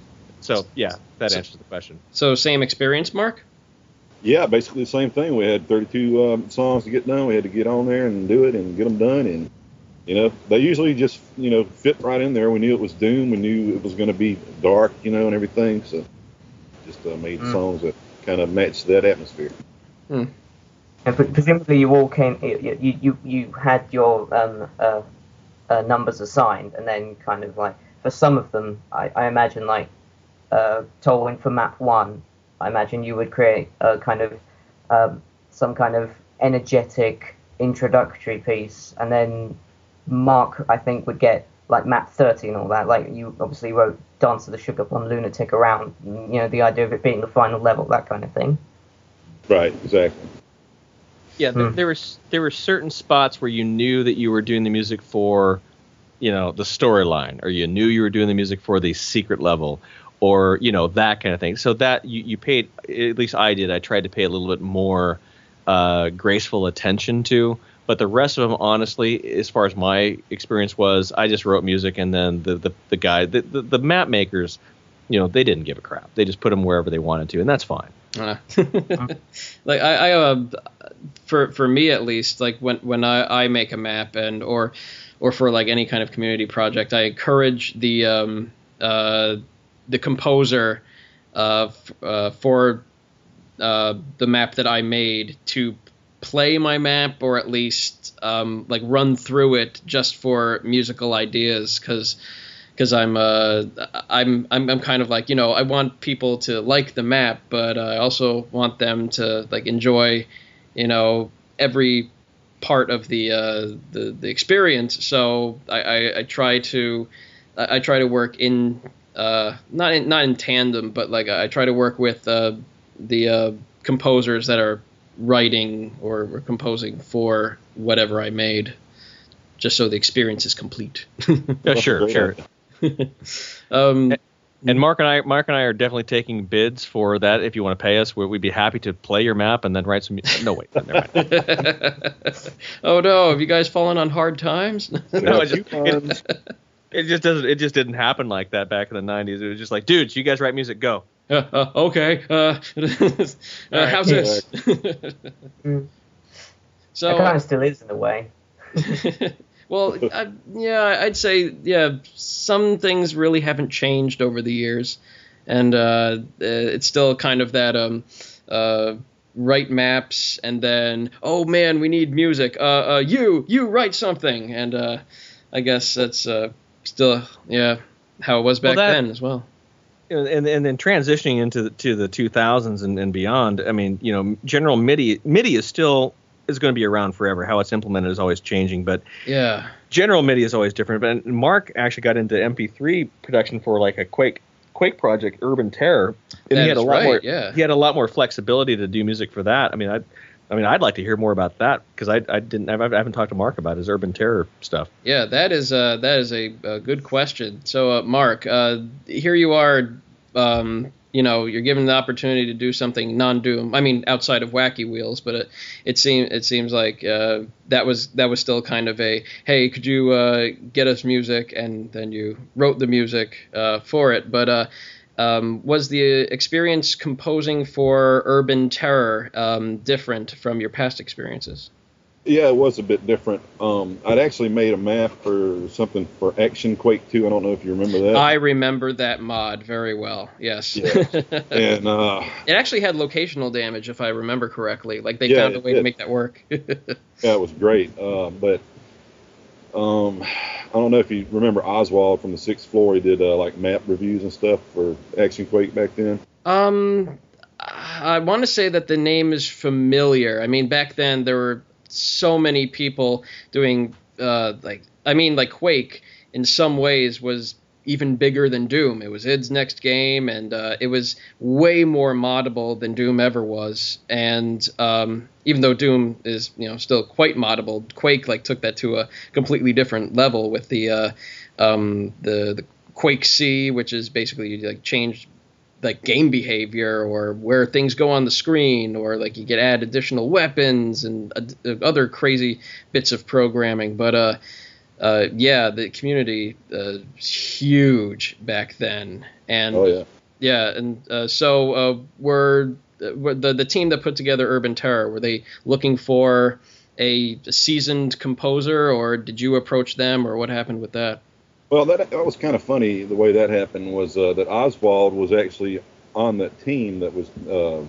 So yeah, that answers the question. So same experience, Mark? Yeah, basically the same thing. We had thirty-two um, songs to get done. We had to get on there and do it and get them done. And, you know, they usually just, you know, fit right in there. We knew it was Doom. We knew it was going to be dark, you know, and everything. So just uh, made mm. songs that kind of matched that atmosphere. Mm. And presumably you all came, you you, you had your um, uh, uh, numbers assigned, and then kind of like, for some of them, I, I imagine like uh, Tolwyn for map one, I imagine you would create a kind of um, some kind of energetic introductory piece, and then Mark, I think, would get like map thirty and all that. Like you obviously wrote Dance of the Sugar Plum Lunatic around, you know, the idea of it being the final level, that kind of thing. Right, exactly. Yeah, there, hmm. there were there were certain spots where you knew that you were doing the music for, you know, the storyline, or you knew you were doing the music for the secret level, or, you know, that kind of thing. So that you, you paid, at least I did, I tried to pay a little bit more uh, graceful attention to. But the rest of them, honestly, as far as my experience was, I just wrote music, and then the the, the guy, the, the, the map makers, you know, they didn't give a crap. They just put them wherever they wanted to, and that's fine. Uh, like I, I uh, for for me at least, like when when I, I make a map and or or for like any kind of community project, I encourage the um uh the composer uh, f- uh for uh the map that I made to play my map, or at least um like run through it just for musical ideas, because because I'm uh I'm, I'm I'm kind of like, you know, I want people to like the map, but I also want them to like enjoy, you know, every part of the uh the, the experience. So I, I, I try to I, I try to work in uh not in not in tandem, but like I try to work with uh the uh composers that are writing or, or composing for whatever I made, just so the experience is complete. Yeah, sure, sure. um, and Mark and I, Mark and I are definitely taking bids for that. If you want to pay us, we'd be happy to play your map and then write some. No, wait, never mind. Oh no, have you guys fallen on hard times? No, it just, it, it just doesn't. It just didn't happen like that back in the nineties. It was just like, dudes, you guys write music, go. Uh, uh, okay. Uh, uh, right. How's this? So it kind of still is in a way. Well, I, yeah, I'd say, yeah, some things really haven't changed over the years, and uh, it's still kind of that um, uh, write maps, and then, oh man, we need music. Uh, uh, you, you write something, and uh, I guess that's uh, still, yeah, how it was back well, that, then as well. And and then transitioning into the, to the two thousands and, and beyond, I mean, you know, General MIDI MIDI is still is going to be around forever. How it's implemented is always changing, but yeah, General MIDI is always different. But Mark actually got into M P three production for like a Quake Quake project, Urban Terror, and that he had a lot right, more. Yeah. He had a lot more flexibility to do music for that. I mean, I, I mean, I'd like to hear more about that, because I, I didn't, I haven't talked to Mark about his Urban Terror stuff. Yeah, that is uh, that is a, a good question. So, uh, Mark, uh, here you are. Um, you know, you're given the opportunity to do something non-Doom. I mean, outside of Wacky Wheels, but it, it seems it seems like uh, that was that was still kind of a, hey, could you uh, get us music? And then you wrote the music uh, for it. But uh, um, was the experience composing for Urban Terror um, different from your past experiences? Yeah, it was a bit different. Um, I'd actually made a map for something for Action Quake two. I don't know if you remember that. I remember that mod very well. Yes. Yeah. And uh, it actually had locational damage, if I remember correctly. Like they yeah, found a way it, to make that work. Yeah, it was great. Uh, but Um, I don't know if you remember Oswald from the sixth floor. He did uh, like map reviews and stuff for Action Quake back then. Um, I want to say that the name is familiar. I mean, back then there were so many people doing uh, like I mean, like Quake in some ways was even bigger than Doom. It was id's next game, and uh, it was way more moddable than Doom ever was. And um, even though Doom is, you know, still quite moddable, Quake like took that to a completely different level with the uh, um, the the Quake C, which is basically you like change like game behavior or where things go on the screen, or like you get add additional weapons and uh, other crazy bits of programming. But uh. Uh, yeah, the community uh, huge back then, and Oh yeah. yeah, and uh, so uh, were, were the the team that put together Urban Terror, were they looking for a seasoned composer, or did you approach them, or what happened with that? Well, that that was kind of funny. The way that happened was uh, that Oswald was actually on that team that was uh,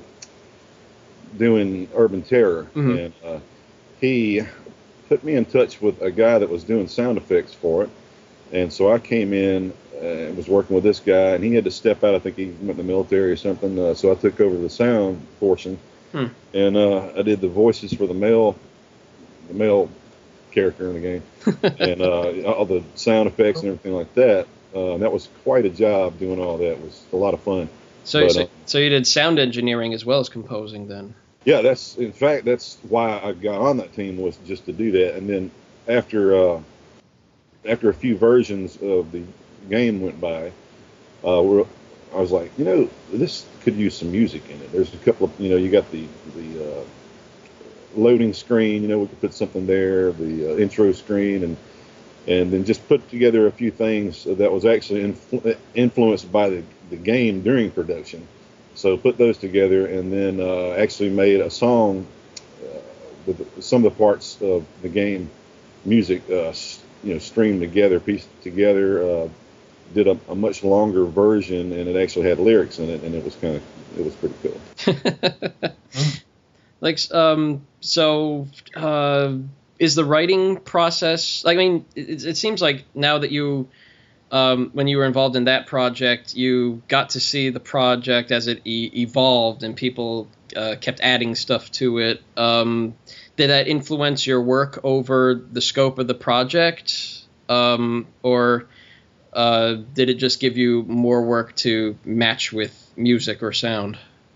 doing Urban Terror, Mm-hmm. and uh, he put me in touch with a guy that was doing sound effects for it. And so I came in uh, and was working with this guy, and he had to step out. I think he went in the military or something. Uh, so I took over the sound portion, Hmm. and uh, I did the voices for the male, the male character in the game, and uh, all the sound effects and everything like that. Uh, and that was quite a job doing all that. It was a lot of fun. So, But, so, uh, so you did sound engineering as well as composing then? Yeah, that's in fact that's why I got on that team, was just to do that. And then after uh, after a few versions of the game went by, uh, we're, I was like, you know, this could use some music in it. There's a couple of, you know, you got the the uh, loading screen, you know, we could put something there, the uh, intro screen, and and then just put together a few things that was actually influ- influenced by the, the game during production. So put those together, and then uh, actually made a song uh, with some of the parts of the game music, uh, you know, streamed together, pieced together. Uh, did a, a much longer version, and it actually had lyrics in it, and it was kind of it was pretty cool. Like, um, so uh, is the writing process? I mean, it, it seems like now that you. Um, when you were involved in that project, you got to see the project as it e- evolved, and people uh, kept adding stuff to it. Um, did that influence your work over the scope of the project, um, or uh, did it just give you more work to match with music or sound?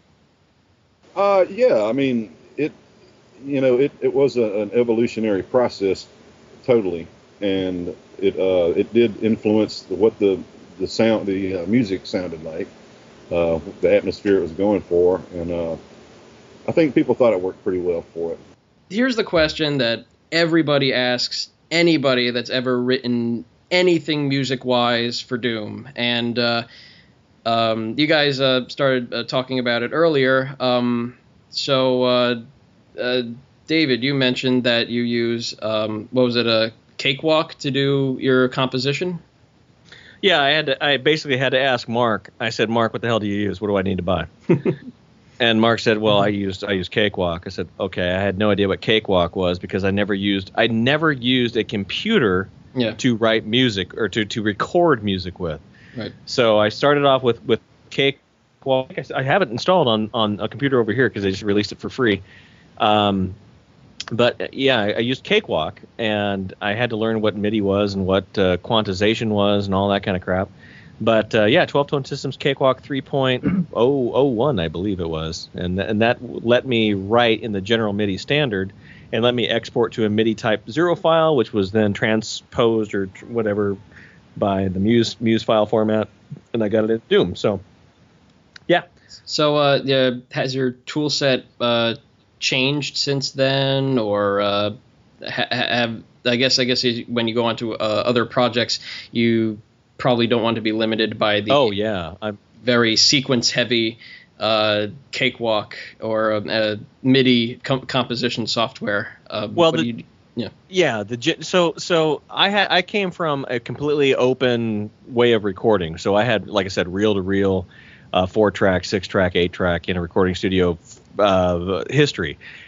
Uh, yeah, I mean, it, you know, it, it was a, an evolutionary process, totally, and it uh, it did influence the, what the the sound, the uh, music sounded like, uh, the atmosphere it was going for, and uh, I think people thought it worked pretty well for it. Here's the question that everybody asks anybody that's ever written anything music-wise for Doom, and uh, um, you guys uh, started uh, talking about it earlier. Um, so, uh, uh, David, you mentioned that you use um, what was it, a Cakewalk to do your composition? Yeah, I had to, I basically had to ask Mark. I said, Mark, what the hell do you use? What do I need to buy? And Mark said, well, I used I used Cakewalk. I said, okay. I had no idea what Cakewalk was because I never used I never used a computer Yeah. to write music or to, to record music with. Right. So I started off with with Cakewalk. I, I have it installed on, on a computer over here because they just released it for free. Um, But uh, yeah, I, I used Cakewalk, and I had to learn what MIDI was and what uh, quantization was and all that kind of crap. But uh, yeah, twelve Tone Systems Cakewalk three point oh oh one, I believe it was, and th- and that let me write in the general MIDI standard, and let me export to a MIDI type zero file, which was then transposed or tr- whatever by the Muse Muse file format, and I got it in Doom. So yeah. So uh, yeah, has your tool set uh, changed since then, or uh, ha- have I guess I guess when you go on to uh, other projects, you probably don't want to be limited by the Oh yeah, I'm very sequence heavy uh, Cakewalk or um, uh, MIDI com- composition software. Uh, Well, what the- do you, yeah. Yeah, the ge- so so I had I came from a completely open way of recording. So I had, like I said, reel to reel, uh, four track, six track, eight track in a recording studio uh, history,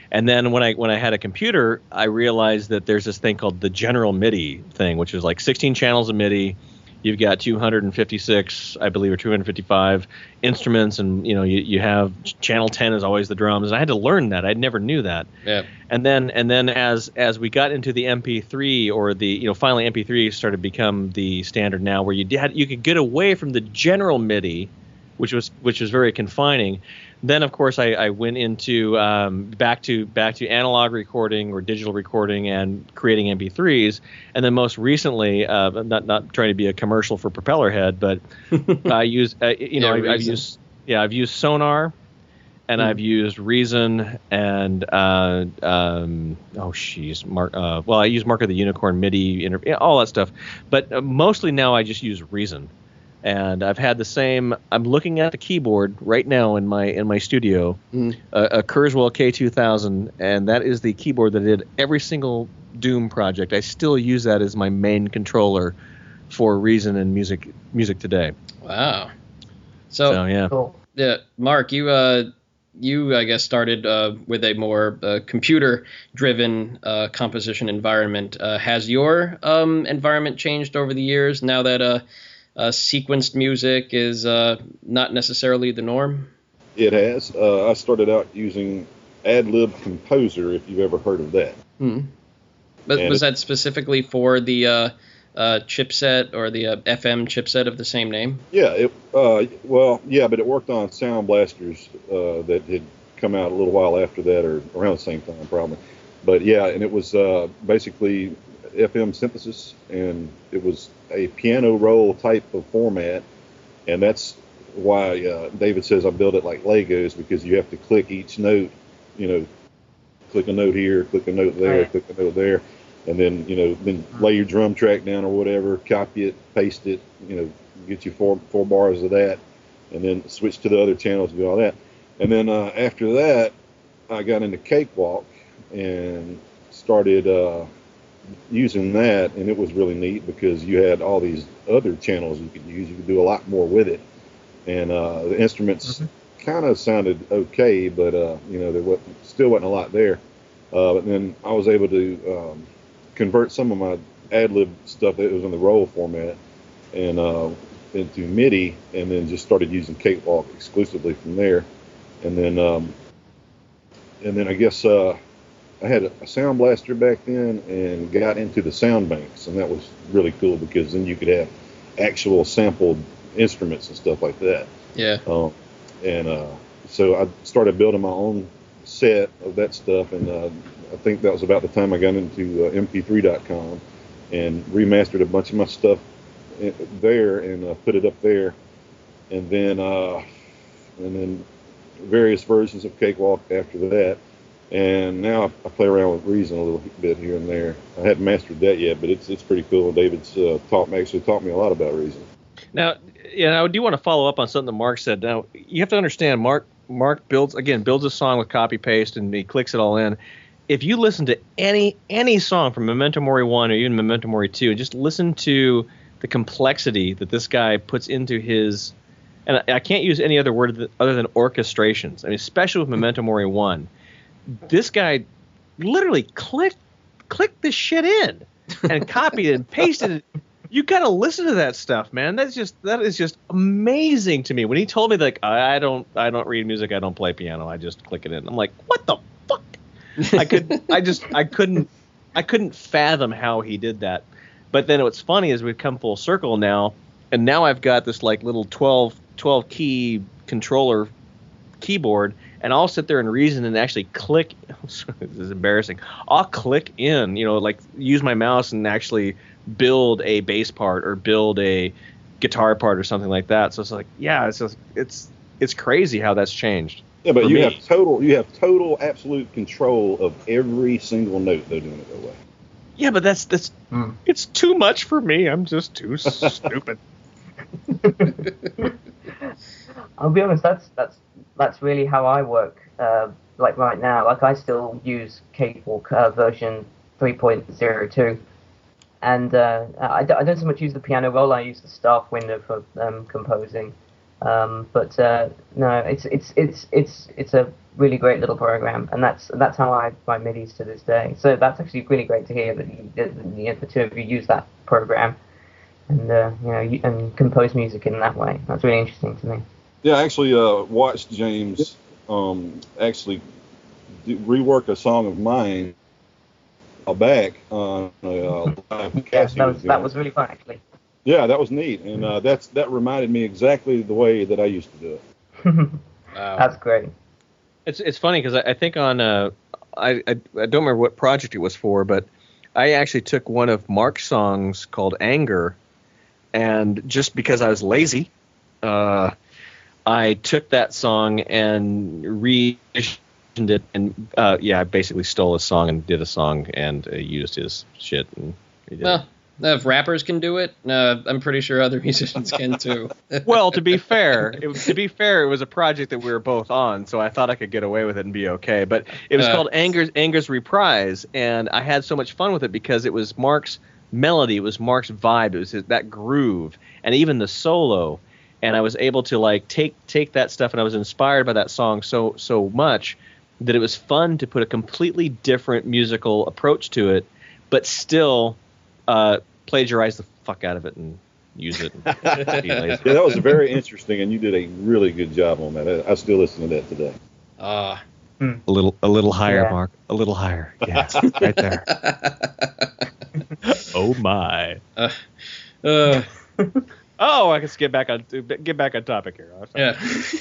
And then when I when I had a computer, I realized that there's this thing called the General MIDI thing, which is like sixteen channels of MIDI. You've got two hundred fifty-six, I believe, or two hundred fifty-five instruments, and you know you, you have channel ten is always the drums. And I had to learn that. I never knew that. Yeah. And then and then as as we got into the M P three, or the you know finally M P three started to become the standard now, where you had you could get away from the general MIDI, which was which was very confining. Then of course I, I went into um, back to back to analog recording or digital recording and creating M P threes, and then most recently, uh, not not trying to be a commercial for Propellerhead, but I use uh, you know yeah, I, I've used yeah I've used Sonar, and mm. I've used Reason, and uh, um, oh jeez, Mark. Uh, well, I use Mark of the Unicorn MIDI, inter- all that stuff, but uh, mostly now I just use Reason. And I've had the same. I'm looking at the keyboard right now in my in my studio, mm. a, a Kurzweil K two thousand, and that is the keyboard that I did every single Doom project. I still use that as my main controller for Reason and music music today. Wow. So, so yeah, Cool. yeah, Mark, you uh, you I guess started uh, with a more uh, computer-driven uh, composition environment. Uh, has your um, environment changed over the years now that uh? Uh, sequenced music is uh, not necessarily the norm? It has. Uh, I started out using AdLib Composer, if you've ever heard of that. Hmm. But And was it- that specifically for the uh, uh, chipset or the uh, F M chipset of the same name? Yeah, it, uh, well, yeah, but it worked on Sound Blasters uh, that had come out a little while after that, or around the same time probably. But yeah, and it was uh, basically F M synthesis, and it was a piano roll type of format, and that's why uh, David says I build it like Legos, because you have to click each note, you know, click a note here, click a note there, Right. click a note there, and then, you know, then lay your drum track down or whatever, copy it, paste it, you know, get you four four bars of that, and then switch to the other channels and do all that. And then uh, after that, I got into Cakewalk and started uh, using that, and it was really neat because you had all these other channels you could use. You could do a lot more with it, and uh, the instruments mm-hmm. kind of sounded okay, but uh, you know there was, still wasn't a lot there. Uh, but then I was able to um, convert some of my ad-lib stuff that was in the roll format and uh, into MIDI, and then just started using Cakewalk exclusively from there. And then um, and then I guess uh, I had a Sound Blaster back then and got into the sound banks, and that was really cool because then you could have actual sampled instruments and stuff like that. Yeah. Um, and uh, so I started building my own set of that stuff, and uh, I think that was about the time I got into uh, M P three dot com and remastered a bunch of my stuff there and uh, put it up there, and then uh, and then various versions of Cakewalk after that. And now I play around with Reason a little bit here and there. I hadn't mastered that yet, but it's it's pretty cool. David's uh, taught me actually taught me a lot about Reason. Now, yeah, I do want to follow up on something that Mark said. Now, you have to understand, Mark Mark builds again builds a song with copy paste, and he clicks it all in. If you listen to any any song from Memento Mori one or even Memento Mori two, and just listen to the complexity that this guy puts into his, and I, I can't use any other word other than orchestrations. I mean, especially with Memento Mori one. This guy literally clicked clicked this shit in and copied it and pasted it. You gotta listen to that stuff, man. That's just that is just amazing to me. When he told me like I don't I don't read music, I don't play piano, I just click it in. I'm like, what the fuck? I could I just I couldn't I couldn't fathom how he did that. But then what's funny is we've come full circle now, and now I've got this like little twelve, twelve key controller keyboard, and I'll sit there and Reason and actually click. This is embarrassing. I'll click in, you know, like use my mouse and actually build a bass part or build a guitar part or something like that. So it's like, yeah, it's just, it's it's crazy how that's changed. Yeah, but for you me. have total you have total absolute control of every single note they're doing it that way. Yeah, but that's that's Hmm. it's too much for me. I'm just too stupid. I'll be honest, that's that's that's really how I work. Uh, like right now, like I still use Cakewalk uh, version three point oh two, and uh, I, d- I don't so much use the piano roll. I use the staff window for um, composing, Um, but uh, no, it's it's it's it's it's a really great little program, and that's that's how I buy MIDIs to this day. So that's actually really great to hear that, you, that you know, the two of you use that program and uh, you know you, and compose music in that way. That's really interesting to me. Yeah, I actually uh, watched James um, actually do, rework a song of mine a while back on a uh, live Yeah, cast he that was was doing. that was really fun actually. Yeah, that was neat, and uh, that's that reminded me exactly the way that I used to do it. Wow. That's great. It's it's funny because I, I think on uh, I, I I don't remember what project it was for, but I actually took one of Mark's songs called Anger, and just because I was lazy, uh, I took that song and re-envisioned it, and uh, yeah, I basically stole a song and did a song and uh, used his shit. And he did it. Well, if rappers can do it, uh, I'm pretty sure other musicians can too. Well, to be fair, it, to be fair, it was a project that we were both on, so I thought I could get away with it and be okay. But it was Uh. called Anger's Anger's Reprise, and I had so much fun with it because it was Mark's melody, it was Mark's vibe, it was his, that groove, and even the solo. And I was able to like take take that stuff, and I was inspired by that song so so much that it was fun to put a completely different musical approach to it, but still uh, plagiarize the fuck out of it and use it. And be lazy. Yeah, that was very interesting, and you did a really good job on that. I, I still listen to that today. Ah. A little a little higher, Yeah. Mark. A little higher. Yeah, right there. Oh my. Uh, uh, Oh, I can get back on get back on topic here. yeah.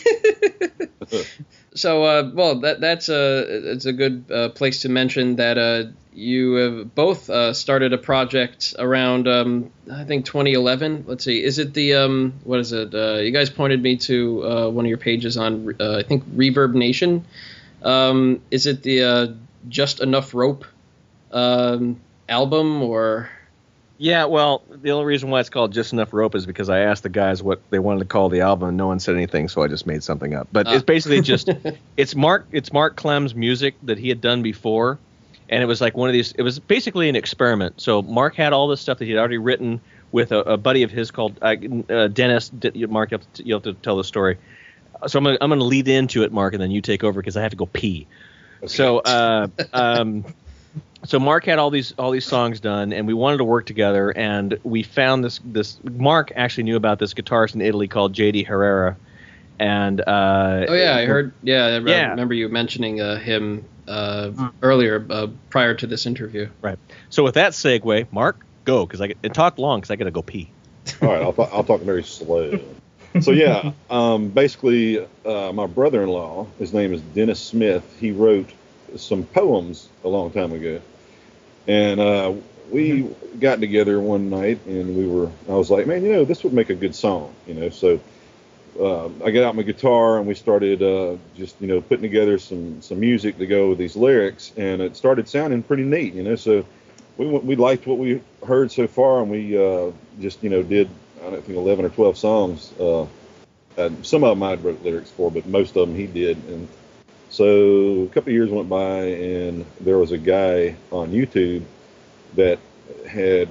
So, uh, well, that that's a it's a good uh, place to mention that uh, you have both uh, started a project around um, I think twenty eleven. Let's see, is it the um, what is it? Uh, you guys pointed me to uh, one of your pages on uh, I think Reverb Nation. Um, is it the uh, Just Enough Rope um, album or? Yeah, well, the only reason why it's called Just Enough Rope is because I asked the guys what they wanted to call the album, and no one said anything, so I just made something up. But Ah. it's basically just it's Mark it's Mark Clem's music that he had done before, and it was like one of these. It was basically an experiment. So Mark had all this stuff that he'd already written with a, a buddy of his called uh, uh, Dennis. D- Mark, you have, to, you have to tell the story. So I'm gonna, I'm going to lead into it, Mark, and then you take over because I have to go pee. Okay. So. Uh, um, So Mark had all these all these songs done, and we wanted to work together. And we found this this Mark actually knew about this guitarist in Italy called J D Herrera, and uh, Oh yeah, I heard. Yeah, I Yeah. remember you mentioning uh, him uh, earlier uh, prior to this interview. right. So with that segue, Mark, go because I get- it talked long because I got to go pee. All right, I'll, I'll talk very slow. So yeah, um, basically, uh, my brother-in-law, his name is Dennis Smith. He wrote some poems a long time ago, and uh, we got together one night, and we were. I was like, man, you know, this would make a good song, you know. So uh, I got out my guitar, and we started uh, just, you know, putting together some some music to go with these lyrics, and it started sounding pretty neat, you know. So we we liked what we heard so far, and we uh, just, you know, did. I don't think eleven or twelve songs. Uh, and some of them I wrote lyrics for, but most of them he did. And so a couple of years went by, and there was a guy on YouTube that had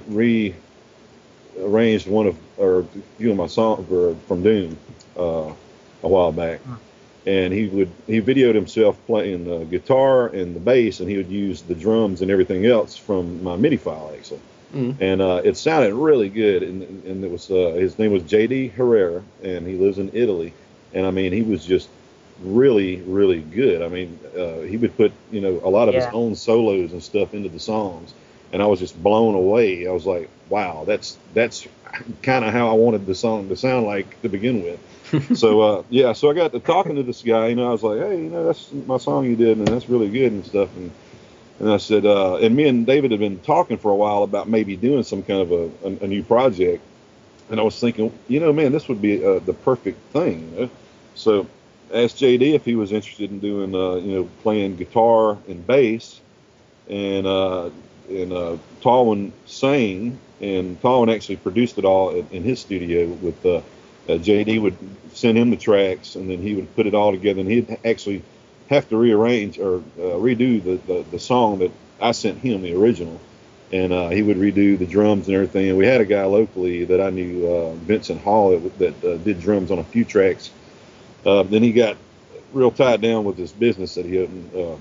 rearranged one of or a few of my songs for, from Doom uh, a while back. And he would he videoed himself playing the guitar and the bass, and he would use the drums and everything else from my MIDI file actually. Mm. And uh, it sounded really good. And, and it was uh, his name was J D Herrera, and he lives in Italy. And I mean, he was just really, really good. I mean, uh, he would put, you know, a lot of Yeah. his own solos and stuff into the songs, and I was just blown away. I was like, wow, that's that's kind of how I wanted the song to sound like to begin with. So uh, yeah, so I got to talking to this guy, you know, I was like, hey, you know, that's my song you did, and that's really good and stuff. And and I said, uh, and me and David had been talking for a while about maybe doing some kind of a, a, a new project. And I was thinking, you know, man, this would be uh, the perfect thing. You know? So I asked J D if he was interested in doing, uh, you know, playing guitar and bass. And uh, and uh, Tallwin sang, and Tallwin actually produced it all in, in his studio with uh, uh, J D would send him the tracks, and then he would put it all together, and he'd actually have to rearrange or uh, redo the, the, the song that I sent him, the original. and uh, he would redo the drums and everything. And we had a guy locally that I knew, uh, Vincent Hall, that, that uh, did drums on a few tracks. Uh, then he got real tied down with his business that he hadn't, uh,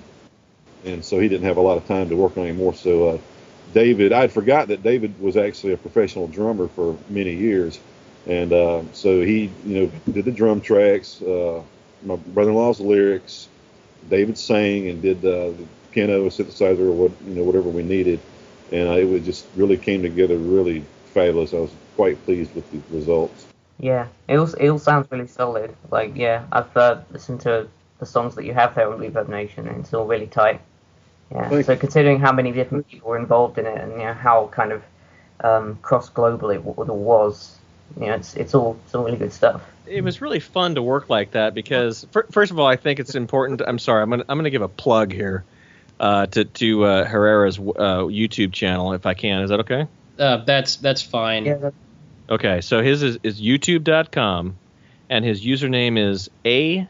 and so he didn't have a lot of time to work on anymore. So uh, David, I'd forgot that David was actually a professional drummer for many years, and uh, so he, you know, did the drum tracks. Uh, my brother-in-law's lyrics. David sang and did uh, the piano, synthesizer, or what, you know, whatever we needed, and uh, it was just really came together really fabulous. I was quite pleased with the results. Yeah, it all, it all sounds really solid. Like, yeah, I've uh, listened to the songs that you have there on Reverb Nation, and it's all really tight. Yeah. Thank so considering how many different people were involved in it, and you know how kind of um, cross global it, it was, you know, it's it's all it's all really good stuff. It was really fun to work like that because, for, first of all, I think it's important. I'm sorry, I'm gonna I'm gonna give a plug here uh, to to uh, Herrera's uh, YouTube channel if I can. Is that okay? Uh, that's that's fine. Yeah. That's, Okay, so his is, is youtube dot com, and his username is A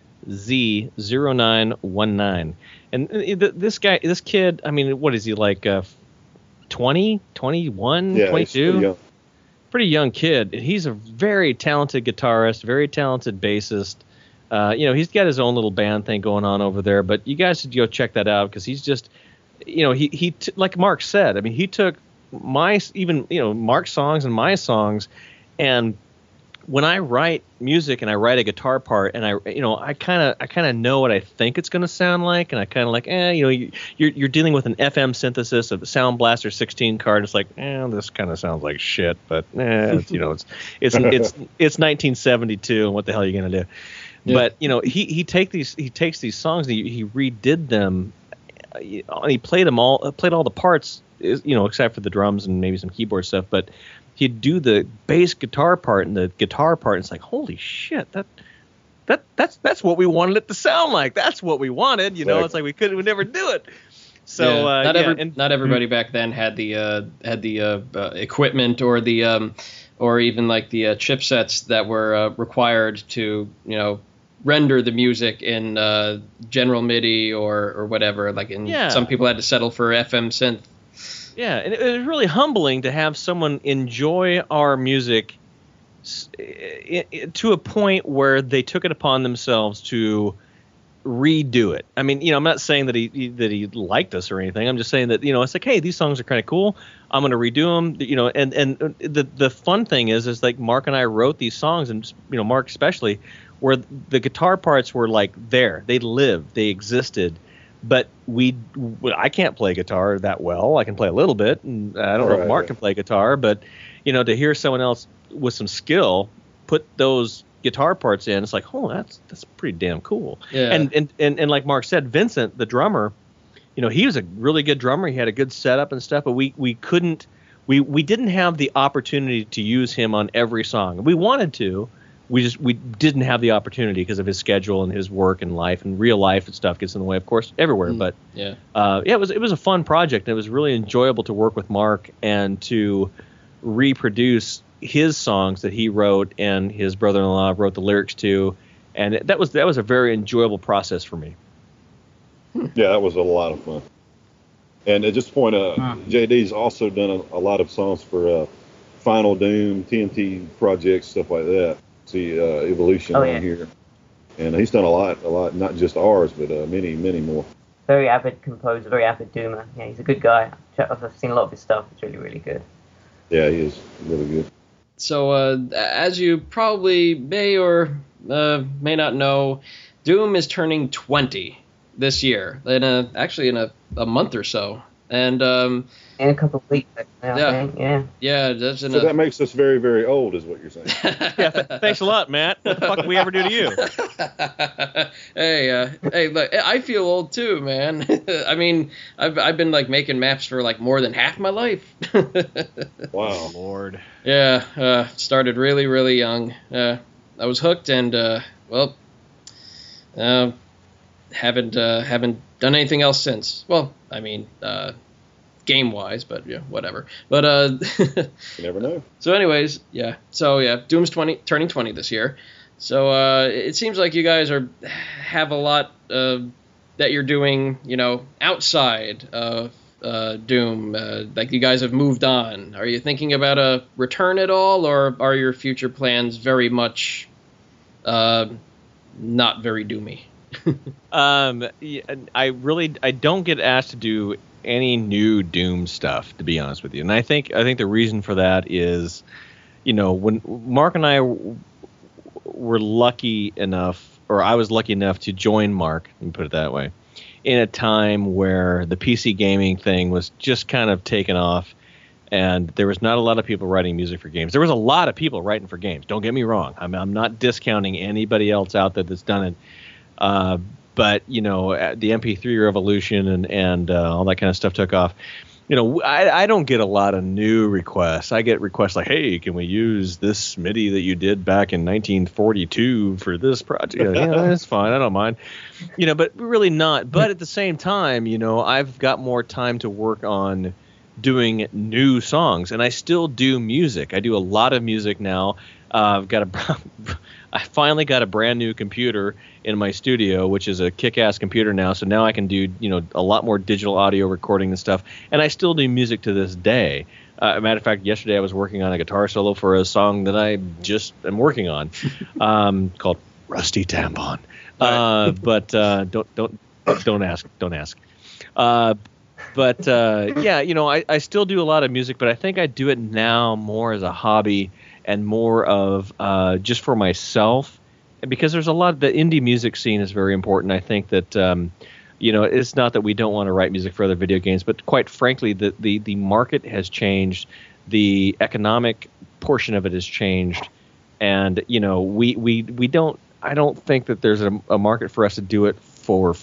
Z zero nine one nine. And this guy, this kid, I mean, what is he, like uh, twenty, twenty-one, Yeah, twenty-two? he's pretty young. Pretty young kid. He's a very talented guitarist, very talented bassist. Uh, you know, he's got his own little band thing going on over there, but you guys should go check that out because he's just, you know, he, he t- like Mark said, I mean, he took my, even, you know, Mark's songs and my songs, and when I write music and I write a guitar part and I, you know, I kind of, I kind of know what I think it's going to sound like, and I kind of like, eh, you know, you, you're you're dealing with an F M synthesis of a Sound Blaster sixteen card. And it's like, eh, this kind of sounds like shit, but eh, it's, you know, it's it's it's it's nineteen seventy-two, and what the hell are you going to do? Yeah. But you know, he he take these he takes these songs and he, he redid them, and he played them all, played all the parts, you know, except for the drums and maybe some keyboard stuff, but he'd do the bass guitar part and the guitar part, and it's like, holy shit, that that that's that's what we wanted it to sound like. That's what we wanted, you know. Right. It's like we couldn't, we never do it. So yeah, uh, not yeah, every, and, not everybody back then had the uh, had the uh, uh, equipment or the um, or even like the uh, chipsets that were uh, required to, you know, render the music in uh, General MIDI or or whatever. Like, in yeah. some people had to settle for F M synth. Yeah, and it was really humbling to have someone enjoy our music to a point where they took it upon themselves to redo it. I mean, you know, I'm not saying that he that he liked us or anything. I'm just saying that, you know, it's like, hey, these songs are kind of cool. I'm going to redo them. You know, and and the the fun thing is, is like Mark and I wrote these songs, and you know, Mark especially, where the guitar parts were like there, they lived, they existed. But we, I can't play guitar that well. I can play a little bit, and I don't right, know if Mark right. can play guitar. But you know, to hear someone else with some skill put those guitar parts in, it's like, oh, that's that's pretty damn cool. Yeah. And and and and like Mark said, Vincent, the drummer, you know, he was a really good drummer. He had a good setup and stuff, but we we couldn't, we we didn't have the opportunity to use him on every song. We wanted to. We just we didn't have the opportunity because of his schedule and his work and life and real life and stuff gets in the way, of course, everywhere. Mm, but yeah, uh, yeah, it was it was a fun project. And it was really enjoyable to work with Mark and to reproduce his songs that he wrote and his brother-in-law wrote the lyrics to, and that was that was a very enjoyable process for me. Yeah, that was a lot of fun. And at this point, uh, huh. J D's also done a, a lot of songs for uh, Final Doom, T N T projects, stuff like that. See uh, Evolution oh, on yeah. here, and he's done a lot, a lot, not just ours, but uh, many, many more. Very avid composer, very avid doomer. Yeah, he's a good guy. I've seen a lot of his stuff. It's really, really good. Yeah, he is really good. So, uh, as you probably may or uh, may not know, Doom is turning twenty this year, in a, actually in a, a month or so. And um, in a couple of weeks, I yeah, think. Yeah, yeah. That's in so a, that makes us very, very old, is what you're saying. Yeah, th- thanks a lot, Matt. What the fuck did we ever do to you? hey, uh, hey, look, I feel old too, man. I mean, I've I've been like making maps for like more than half my life. Wow, Lord. Yeah, uh, started really, really young. Uh, I was hooked, and uh, well, uh, haven't uh, haven't done anything else since. Well, I mean, uh, game wise, but yeah, whatever. But uh, you never know. So, anyways, yeah. So yeah, Doom's twenty, turning twenty this year. So uh, it seems like you guys are have a lot uh, that you're doing, you know, outside of uh, Doom? Uh, like you guys have moved on. Are you thinking about a return at all, or are your future plans very much uh, not very doomy? um, I really I don't get asked to do any new Doom stuff, to be honest with you, and I think I think the reason for that is, you know, when Mark and I were lucky enough. Or I was lucky enough to join Mark, let me put it that way, in a time where the P C gaming thing was just kind of taken off, and there was not a lot of people writing music for games. There was a lot of people writing for games. Don't get me wrong. I'm, I'm not discounting anybody else out there that's done it. Uh, but, you know, the M P three revolution and, and uh, all that kind of stuff took off. You know, I, I don't get a lot of new requests. I get requests like, hey, can we use this MIDI that you did back in nineteen forty-two for this project? Yeah, that's fine. I don't mind. You know, but really not. But at the same time, you know, I've got more time to work on doing new songs. And I still do music. I do a lot of music now. Uh, I've got a... I finally got a brand new computer in my studio, which is a kick-ass computer now. So now I can do, you know, a lot more digital audio recording and stuff. And I still do music to this day. Uh, as a matter of fact, yesterday I was working on a guitar solo for a song that I just am working on, um, called "Rusty Tampon." Uh, but uh, don't don't don't ask, don't ask. Uh, but uh, yeah, you know, I, I still do a lot of music, but I think I do it now more as a hobby. And more of uh, just for myself, because there's a lot. The indie music scene is very important. I think that um, you know, it's not that we don't want to write music for other video games, but quite frankly, the the the market has changed. The economic portion of it has changed, and you know, we we we don't. I don't think that there's a, a market for us to do it for.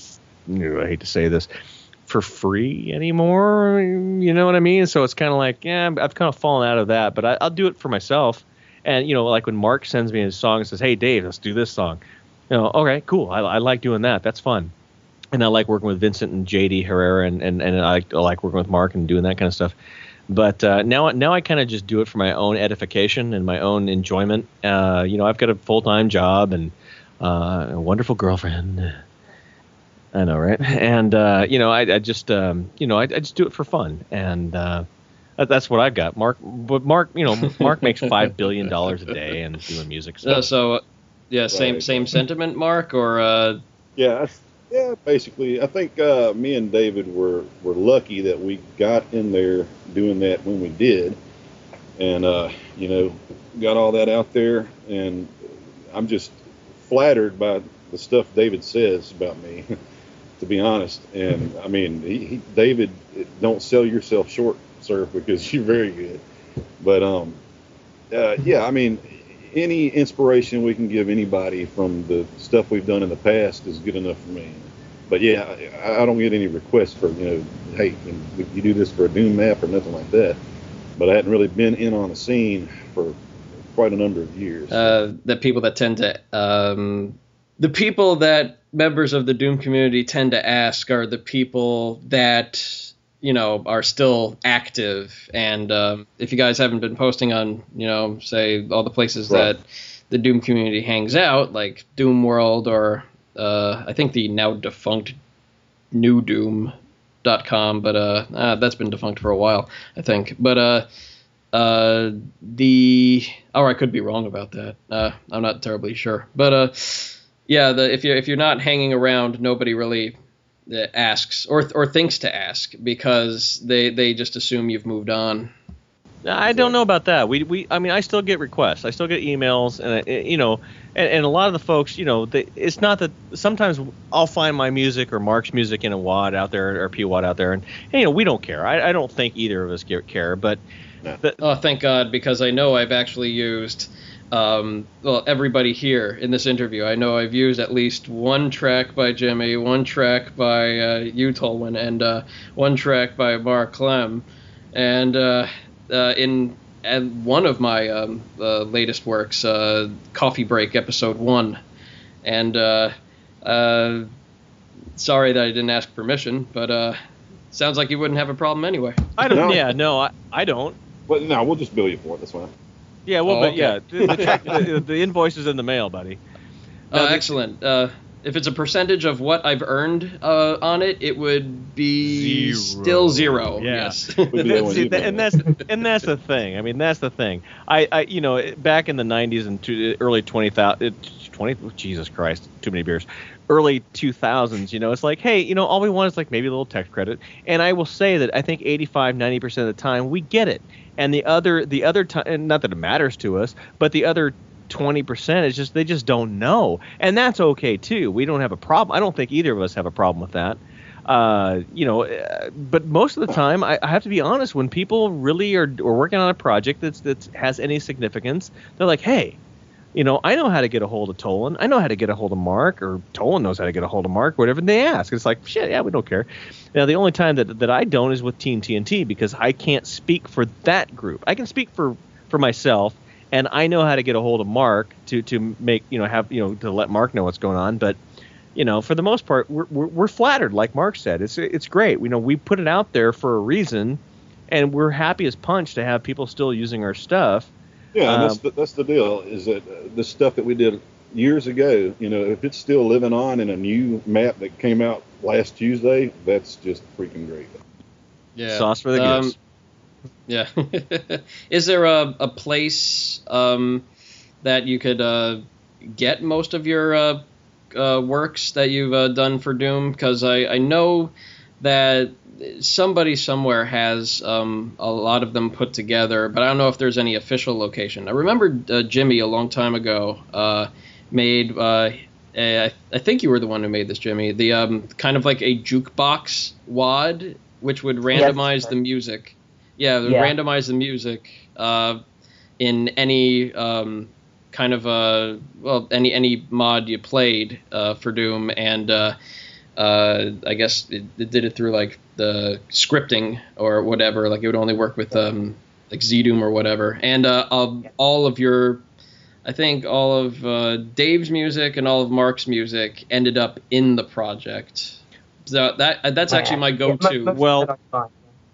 You know, I hate to say this. For free anymore, you know what I mean? So it's kind of like, yeah, I've kind of fallen out of that, but I, I'll do it for myself. And, you know, like when Mark sends me a song and says, hey, Dave, let's do this song. You know, okay, cool. I, I like doing that. That's fun. And I like working with Vincent and J D Herrera, and, and, and I, I like working with Mark and doing that kind of stuff. But uh, now now I kind of just do it for my own edification and my own enjoyment. Uh, you know, I've got a full-time job and uh, a wonderful girlfriend. I know, right? And, uh, you know, I, I just, um, you know, I, I just do it for fun. And uh, that, that's what I've got. Mark, but Mark, you know, Mark makes five billion dollars a day and doing music. So, uh, so yeah, same Right. same sentiment, Mark, or... Uh... Yeah, I- yeah. Basically, I think uh, me and David were, were lucky that we got in there doing that when we did, and uh, you know, got all that out there. And I'm just flattered by the stuff David says about me, to be honest. And I mean, he, he, David, don't sell yourself short, sir, because you're very good. But um, uh, yeah, I mean, any inspiration we can give anybody from the stuff we've done in the past is good enough for me. But yeah, I, I don't get any requests for, you know, hey, can you do this for a Doom map or nothing like that. But I hadn't really been in on the scene for quite a number of years. Uh, the people that tend to, um, the people that members of the Doom community tend to ask are the people that, you know, are still active. And um, if you guys haven't been posting on, you know, say all the places Right. that the Doom community hangs out, like Doom World or uh, I think the now defunct New Doom dot com, but uh, uh, that's been defunct for a while, I think. But uh, uh, the or I could be wrong about that. Uh, I'm not terribly sure. But uh, yeah, the if you're if you're not hanging around, nobody really uh, asks or or thinks to ask because they they just assume you've moved on. I don't know about that. We, we, I mean, I still get requests. I still get emails, and uh, you know, and, and a lot of the folks, you know, they, it's not that. Sometimes I'll find my music or Mark's music in a WAD out there or P WAD out there, and, and you know, we don't care. I, I don't think either of us care, but. No. The, Oh, thank God, because I know I've actually used, um, well, everybody here in this interview. I know I've used at least one track by Jimmy, one track by uh, you, Tolwyn, and uh, one track by Mark Clem. And uh, uh, in and one of my um, uh, latest works, uh, Coffee Break Episode one. And uh, uh, sorry that I didn't ask permission, but uh, sounds like you wouldn't have a problem anyway. I don't. No. Yeah, no, I, I don't. But no, we'll just bill you for it. That's fine. Yeah, well, Oh, but okay. yeah, the, the, check, the, the invoice is in the mail, buddy. Uh, No, the- excellent. Uh, if it's a percentage of what I've earned uh, on it, it would be Zero. still zero. Yeah. Yes. Would be the one See, you that- know. and that's and that's the thing. I mean, that's the thing. I, I you know, back in the nineties and to, early twenty thousand, twenty, Jesus Christ, too many beers. Early two thousands, you know, it's like, hey, you know, all we want is like maybe a little tax credit. And I will say that I think eighty-five, ninety percent of the time we get it. And the other, the other time, and not that it matters to us, but the other twenty percent is just, they just don't know. And that's okay too. We don't have a problem. I don't think either of us have a problem with that. Uh, you know, uh, but most of the time, I, I have to be honest, when people really are, are working on a project that's, that has any significance, they're like, hey, you know, I know how to get a hold of Tolan. I know how to get a hold of Mark, or Tolan knows how to get a hold of Mark, whatever. And they ask. It's like, shit, yeah, we don't care. Now, the only time that that I don't is with Team T N T, because I can't speak for that group. I can speak for, for myself, and I know how to get a hold of Mark to, to make, you know, have, you know, to let Mark know what's going on. But, you know, for the most part, we're, we're, we're flattered, like Mark said. It's it's great. You know, we put it out there for a reason, and we're happy as punch to have people still using our stuff. Yeah, and that's Um, the, that's the deal. Is that uh, the stuff that we did years ago? You know, if it's still living on in a new map that came out last Tuesday, that's just freaking great. Yeah. Sauce for the Um, goose. Yeah. Is there a, a place um, that you could uh, get most of your uh, uh, works that you've uh, done for Doom? Because I, I know that somebody somewhere has um, a lot of them put together, but I don't know if there's any official location. I remember uh, Jimmy a long time ago uh, made, uh, a, I think you were the one who made this, Jimmy, the um, kind of like a jukebox wad, which would randomize Yes. the music. Yeah, it would Yeah. randomize the music uh, in any um, kind of uh well any any mod you played uh, for Doom, and uh, uh, I guess it, it did it through like the scripting or whatever. Like it would only work with um, like ZDoom or whatever. And uh, all, all of your, I think all of uh, Dave's music and all of Mark's music ended up in the project. So that that's actually my go-to. Yeah, most of Well- it I find.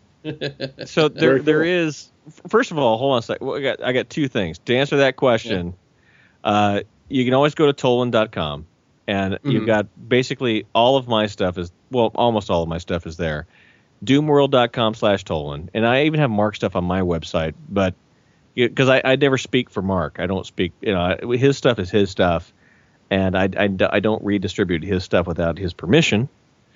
So there, Very cool. there is. First of all, hold on a second. Well, I got, I got two things to answer that question. Uh, you can always go to Tolan dot com, and you've Mhm. got basically all of my stuff is well, almost all of my stuff is there. Doomworld dot com slash Tolan, and I even have Mark stuff on my website, but because I, I never speak for Mark, I don't speak. You know, his stuff is his stuff, and I, I, I don't redistribute his stuff without his permission.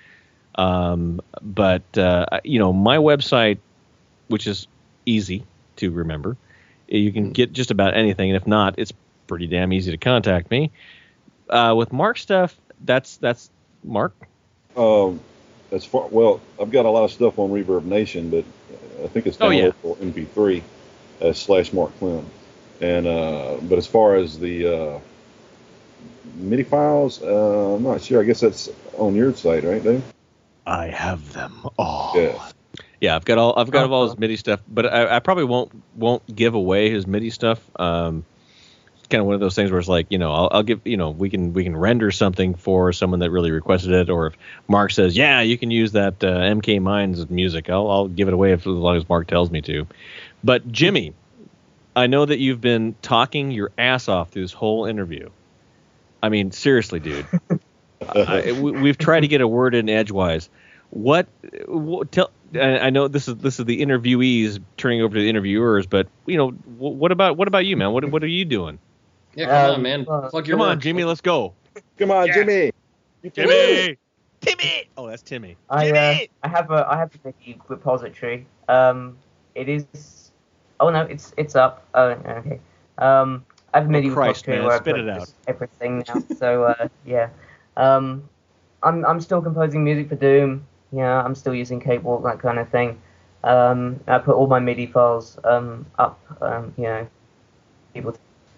Um, but uh, you know, my website, which is easy to remember, you can get just about anything, and if not, it's pretty damn easy to contact me. Uh, with Mark stuff, that's that's Mark. Um, as far well, I've got a lot of stuff on Reverb Nation, but I think it's Oh, yeah. downloadable M P three uh, slash Mark Clem. And uh, but as far as the uh, MIDI files, uh, I'm not sure. I guess that's on your site, right, Dave? I have them all. Yeah. Yeah, I've got all I've got all Uh-huh. his MIDI stuff, but I, I probably won't won't give away his MIDI stuff. Um, it's kind of one of those things where it's like, you know, I'll, I'll give, you know, we can we can render something for someone that really requested it, or if Mark says, yeah, you can use that uh, M K Mines music, I'll I'll give it away if, as long as Mark tells me to. But Jimmy, I know that you've been talking your ass off through this whole interview. I mean, seriously, dude. I, we, we've tried to get a word in edgewise. What, what tell? I I know this is this is the interviewees turning over to the interviewers, but you know, wh- what about what about you, man? What what are you doing? Yeah, come Um, on, man. uh, Plug your Come on, work. Jimmy, let's go. Come on, Yeah. Jimmy. You can- Timmy, Timmy. Oh, that's Timmy. I uh, Jimmy. I have a I have a MIDI repository. Um, it is. Oh no, it's it's up. Oh okay. Um, I have a MIDI Oh, Christ, repository man, where I spit put it out. just everything now. So uh, yeah. Um, I'm I'm still composing music for Doom. Yeah, I'm still using Cakewalk, that kind of thing. Um, I put all my MIDI files um up. Um, you know, people.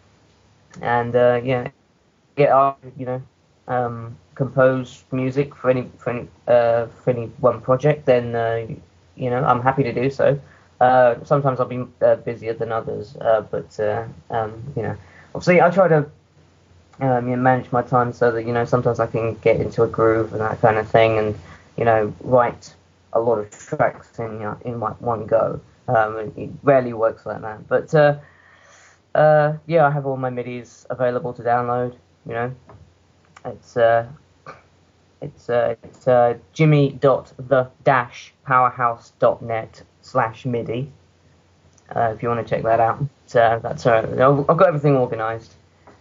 And uh, yeah, get up. You know, um, compose music for any for any uh for any one project, then uh, you know I'm happy to do so. Uh, sometimes I'll be uh, busier than others, uh, but uh, um, you know, obviously I try to um, you know, manage my time so that you know sometimes I can get into a groove and that kind of thing, and you know write a lot of tracks in you know, in one one go. Um, it, it rarely works like that, but uh, uh, yeah, I have all my MIDIs available to download. You know, it's uh, it's uh, it's uh, Jimmy dot the dash powerhouse dot net slash MIDI. Uh, if you want to check that out, so that's uh, I've got everything organised.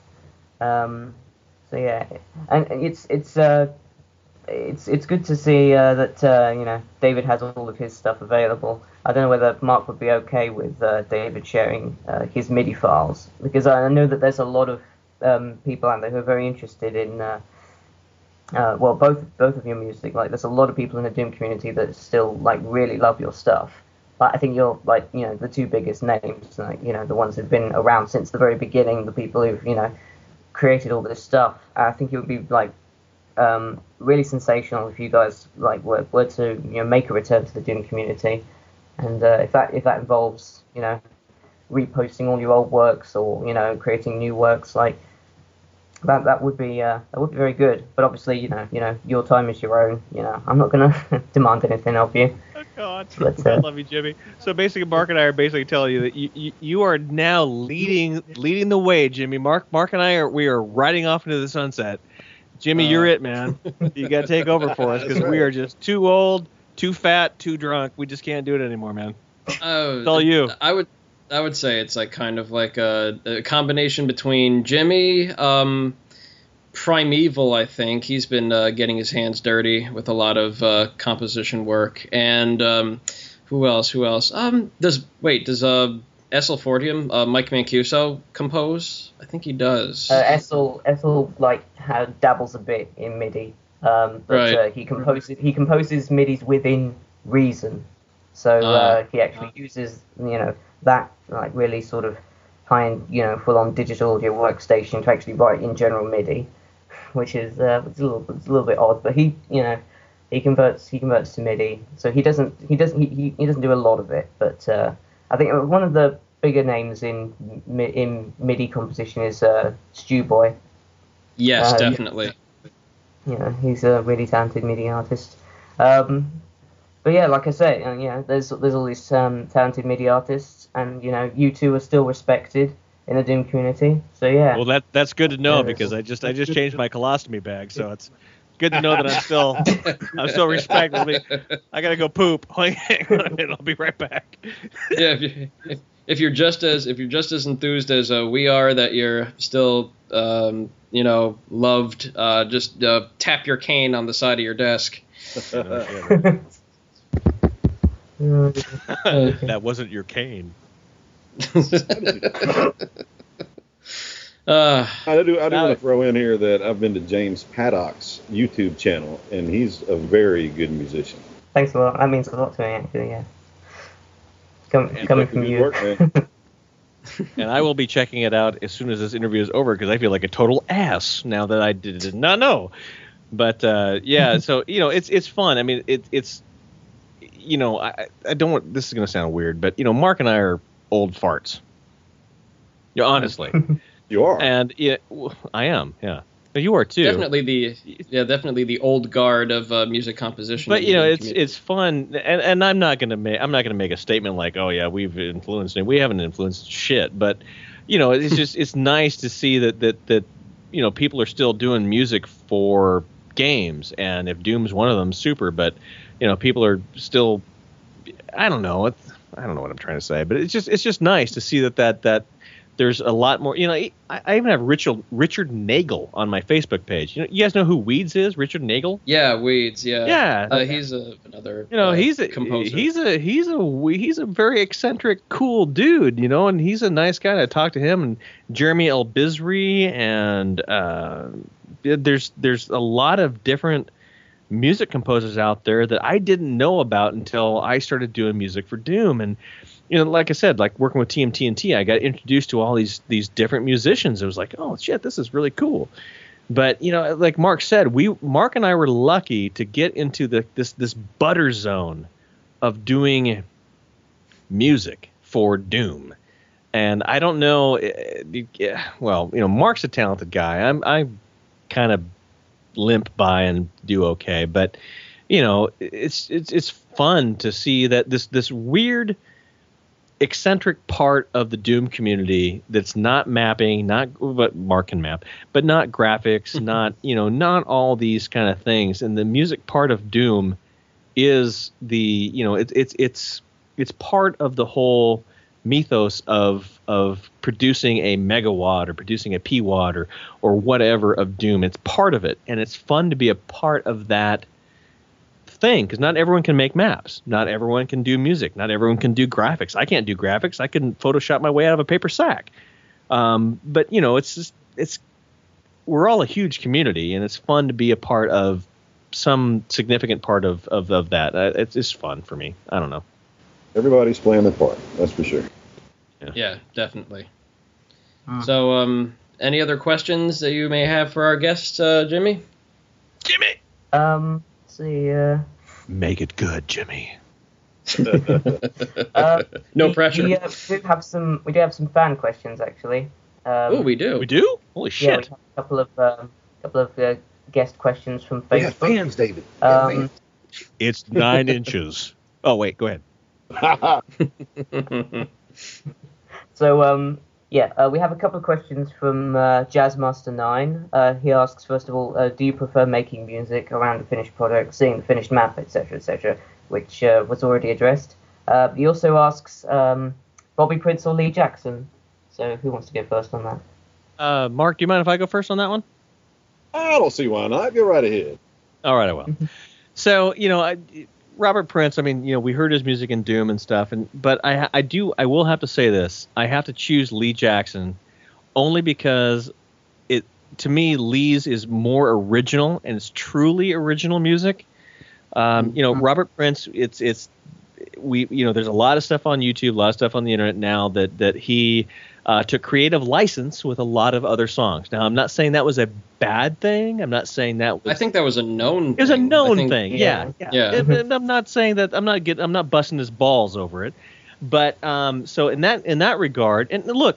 Um, so yeah, and it's it's uh, it's it's good to see uh, that uh, you know David has all of his stuff available. I don't know whether Mark would be okay with uh, David sharing uh, his MIDI files, because I know that there's a lot of um, people out there who are very interested in uh, uh, well both both of your music. Like there's a lot of people in the Doom community that still like really love your stuff. But I think you're like you know the two biggest names, like you know the ones who've been around since the very beginning, the people who've you know created all this stuff. I think it would be like um, really sensational if you guys like were, were to you know make a return to the Doom community, and uh, if that if that involves you know reposting all your old works or you know creating new works, like that that would be uh, that would be very good. But obviously you know you know your time is your own. You know I'm not gonna demand anything of you. Oh God, But, uh, I love you, Jimmy. So basically, Mark and I are basically telling you that you, you, you are now leading leading the way, Jimmy. Mark Mark and I are we are riding off into the sunset. Jimmy, Uh, you're it, man. You got to take over for us because we are just too old, too fat, too drunk. We just can't do it anymore, man. Oh, It's all you. I would I would say it's like kind of like a, a combination between Jimmy, um, Primeval. I think he's been uh, getting his hands dirty with a lot of uh, composition work, and um, who else? Who else? Um, does wait does uh Essel Fortium, uh, Mike Mancuso compose? I think he does. Uh, Essel, Essel like ha dabbles a bit in MIDI, um, but Right. uh, he composes he composes MIDIs within Reason, so uh, he actually uses you know that like really sort of high-end you know full-on digital audio workstation to actually write in general MIDI, which is uh, it's a little it's a little bit odd, but he you know he converts he converts to MIDI, so he doesn't he doesn't he, he doesn't do a lot of it, but uh, I think one of the bigger names in mi- in MIDI composition is uh, Stew Boy. Yes, uh, definitely. You know, he's a really talented MIDI artist. Um, but yeah, like I say, uh, you know, there's there's all these um, talented MIDI artists, and you know, you two are still respected in the Doom community. So yeah. Well, that that's good to know Yeah, because I just I just changed my colostomy bag, so it's good to know that I'm still I'm still respected. I gotta go poop. Hang on a minute, I'll be right back. Yeah, if, you, if, if you're just as if you're just as enthused as uh, we are that you're still um, you know loved, uh, just uh, tap your cane on the side of your desk. That wasn't your cane. uh, I do. I do Now- want to throw in here that I've been to James Paddock's YouTube channel, and he's a very good musician. Thanks a lot. That means a lot to me, actually. Yeah. Come, And coming keep from up the you. good work, man. And I will be checking it out as soon as this interview is over because I feel like a total ass now that I did, did not know. But uh, yeah, so you know, it's it's fun. I mean, it, it's you know, I I don't want this is going to sound weird, but you know, Mark and I are old farts. Yeah, honestly, You are. and yeah, well, I am. Yeah, but you are too. definitely the yeah definitely the old guard of uh, music composition. But in you know, the it's community. it's fun, and, and I'm not gonna make I'm not gonna make a statement like, oh yeah, we've influenced it. We haven't influenced shit, but you know, it's just it's nice to see that that that you know people are still doing music for games, and if Doom's one of them, super. But you know, people are still, I don't know, it's, I don't know what I'm trying to say, but it's just it's just nice to see that that that. There's a lot more, you know. I, I even have Richard Richard Nagel on my Facebook page. You know, you guys know who Weeds is? Richard Nagel. yeah Weeds yeah Yeah. uh, he's a, another You know, uh, he's a composer. he's a he's a he's a very eccentric, cool dude. You know, and he's a nice guy. I talked to him and Jeremy Elbizri, and uh, there's there's a lot of different music composers out there that I didn't know about until I started doing music for Doom. And you know, like I said, like working with T M T and T, I got introduced to all these these different musicians. It was like, oh shit, this is really cool. But you know, like Mark said, we Mark and I were lucky to get into the this this butter zone of doing music for Doom. And I don't know, eh, eh, well, you know, Mark's a talented guy. I'm I kind of limp by and do okay, but you know, it's it's it's fun to see that this this weird eccentric part of the Doom community that's not mapping, not but Mark can map, but not graphics, not you know, not all these kind of things. And the music part of Doom is the you know, it's it's it's it's part of the whole mythos of of producing a megawatt or producing a P watt or or whatever of Doom. It's part of it, and it's fun to be a part of that thing, because not everyone can make maps, not everyone can do music, not everyone can do graphics. I can't do graphics. I can Photoshop my way out of a paper sack. Um, but you know, it's just it's we're all a huge community, and it's fun to be a part of some significant part of of, of that. Uh, it's just fun for me. I don't know. Everybody's playing their part, that's for sure. Yeah, yeah definitely. Hmm. So, um, any other questions that you may have for our guest, uh, Jimmy? Jimmy. Um. See, uh, make it good, Jimmy. uh, no we, pressure. We, uh, do have some. We do have some fan questions actually. Um, oh, we do. We do. Holy shit! Yeah, we have a couple of um, couple of uh, guest questions from Facebook. We got fans, David. Um, fans. It's nine inches. Oh wait, go ahead. so um. Yeah, uh, we have a couple of questions from uh, Jazzmaster nine. Uh, he asks, first of all, uh, do you prefer making music around the finished product, seeing the finished map, et cetera, et cetera, which uh, was already addressed. Uh, he also asks, um, Bobby Prince or Lee Jackson? So who wants to go first on that? Uh, Mark, do you mind if I go first on that one? I don't see why not. Go right ahead. All right, I will. So, you know, I... Robert Prince, I mean, you know, we heard his music in Doom and stuff, and but I, I do, I will have to say this: I have to choose Lee Jackson, only because it, to me, Lee's is more original and it's truly original music. Um, you know, Robert Prince, it's it's we, you know, there's a lot of stuff on YouTube, a lot of stuff on the internet now that that he uh, took creative license with a lot of other songs. Now, I'm not saying that was a bad thing. I'm not saying that was. I think that was a known. It was a known think, thing. Yeah, yeah. yeah. yeah. And I'm not saying that. I'm not getting. I'm not busting his balls over it. But um, so in that in that regard, and look,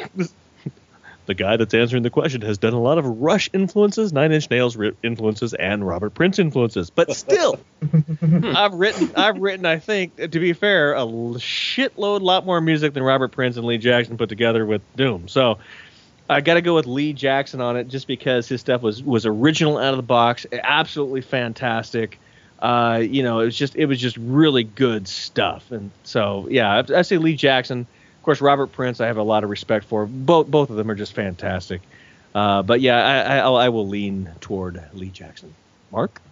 the guy that's answering the question has done a lot of Rush influences, Nine Inch Nails influences, and Robert Prince influences. But still, I've written. I've written. I think, to be fair, a shitload, lot more music than Robert Prince and Lee Jackson put together with Doom. So. I got to go with Lee Jackson on it just because his stuff was, was original out of the box, absolutely fantastic. Uh, you know, it was just it was just really good stuff. And so, yeah, I, I say Lee Jackson. Of course, Robert Prince, I have a lot of respect for. Both both of them are just fantastic. Uh, but yeah, I, I, I will lean toward Lee Jackson. Mark?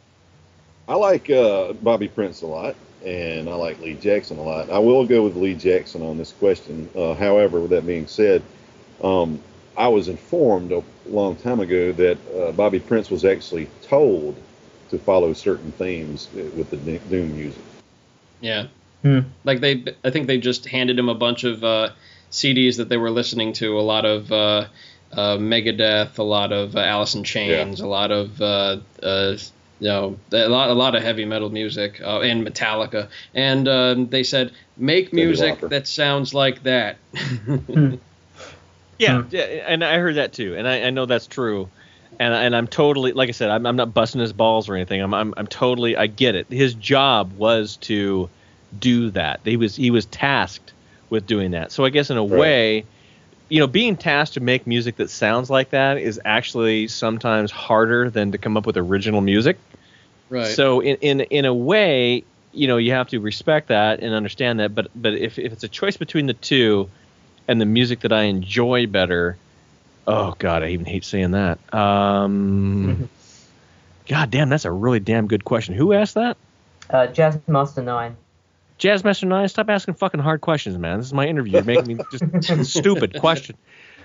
I like uh, Bobby Prince a lot, and I like Lee Jackson a lot. I will go with Lee Jackson on this question. Uh, however, with that being said, um, I was informed a long time ago that uh, Bobby Prince was actually told to follow certain themes with the Doom music. Yeah. Hmm. Like they, I think they just handed him a bunch of uh, C Ds that they were listening to, a lot of uh, uh, Megadeth, a lot of uh, Alice in Chains, yeah. a lot of uh, uh, you know, a lot, a lot of heavy metal music, uh, and Metallica, and um, they said make music that sounds like that. hmm. Yeah, yeah, and I heard that too, and I, I know that's true, and and I'm totally, like I said, I'm I'm not busting his balls or anything. I'm I'm I'm totally, I get it. His job was to do that. He was he was tasked with doing that. So I guess in a right. way, you know, being tasked to make music that sounds like that is actually sometimes harder than to come up with original music. Right. So in in in a way, you know, you have to respect that and understand that. But but if if it's a choice between the two. And the music that I enjoy better, oh God, I even hate saying that. Um, God damn, that's a really damn good question. Who asked that? Uh, Jazzmaster nine. Jazzmaster nine, stop asking fucking hard questions, man. This is my interview. You're making me just stupid question.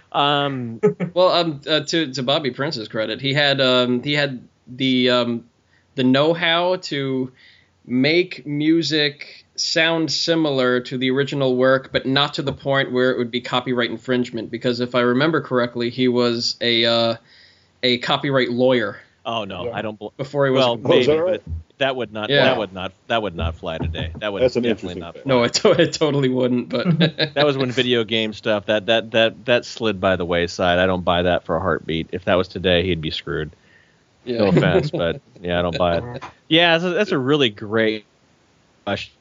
Um, well, um, uh, to to Bobby Prince's credit, he had um, he had the um, the know-how to make music sound similar to the original work, but not to the point where it would be copyright infringement. Because if I remember correctly, he was a uh, a copyright lawyer. Oh no, yeah. I don't. Bl- before he was well, a, maybe, that right? but that would not. Yeah. That would not. That would not fly today. That would That's an definitely interesting not. fact. Fly. No, it, to- it totally wouldn't. But That was when video game stuff that that that that slid by the wayside. I don't buy that for a heartbeat. If that was today, he'd be screwed. yeah. No offense, but yeah, I don't buy it. Yeah, that's a, that's a really great question.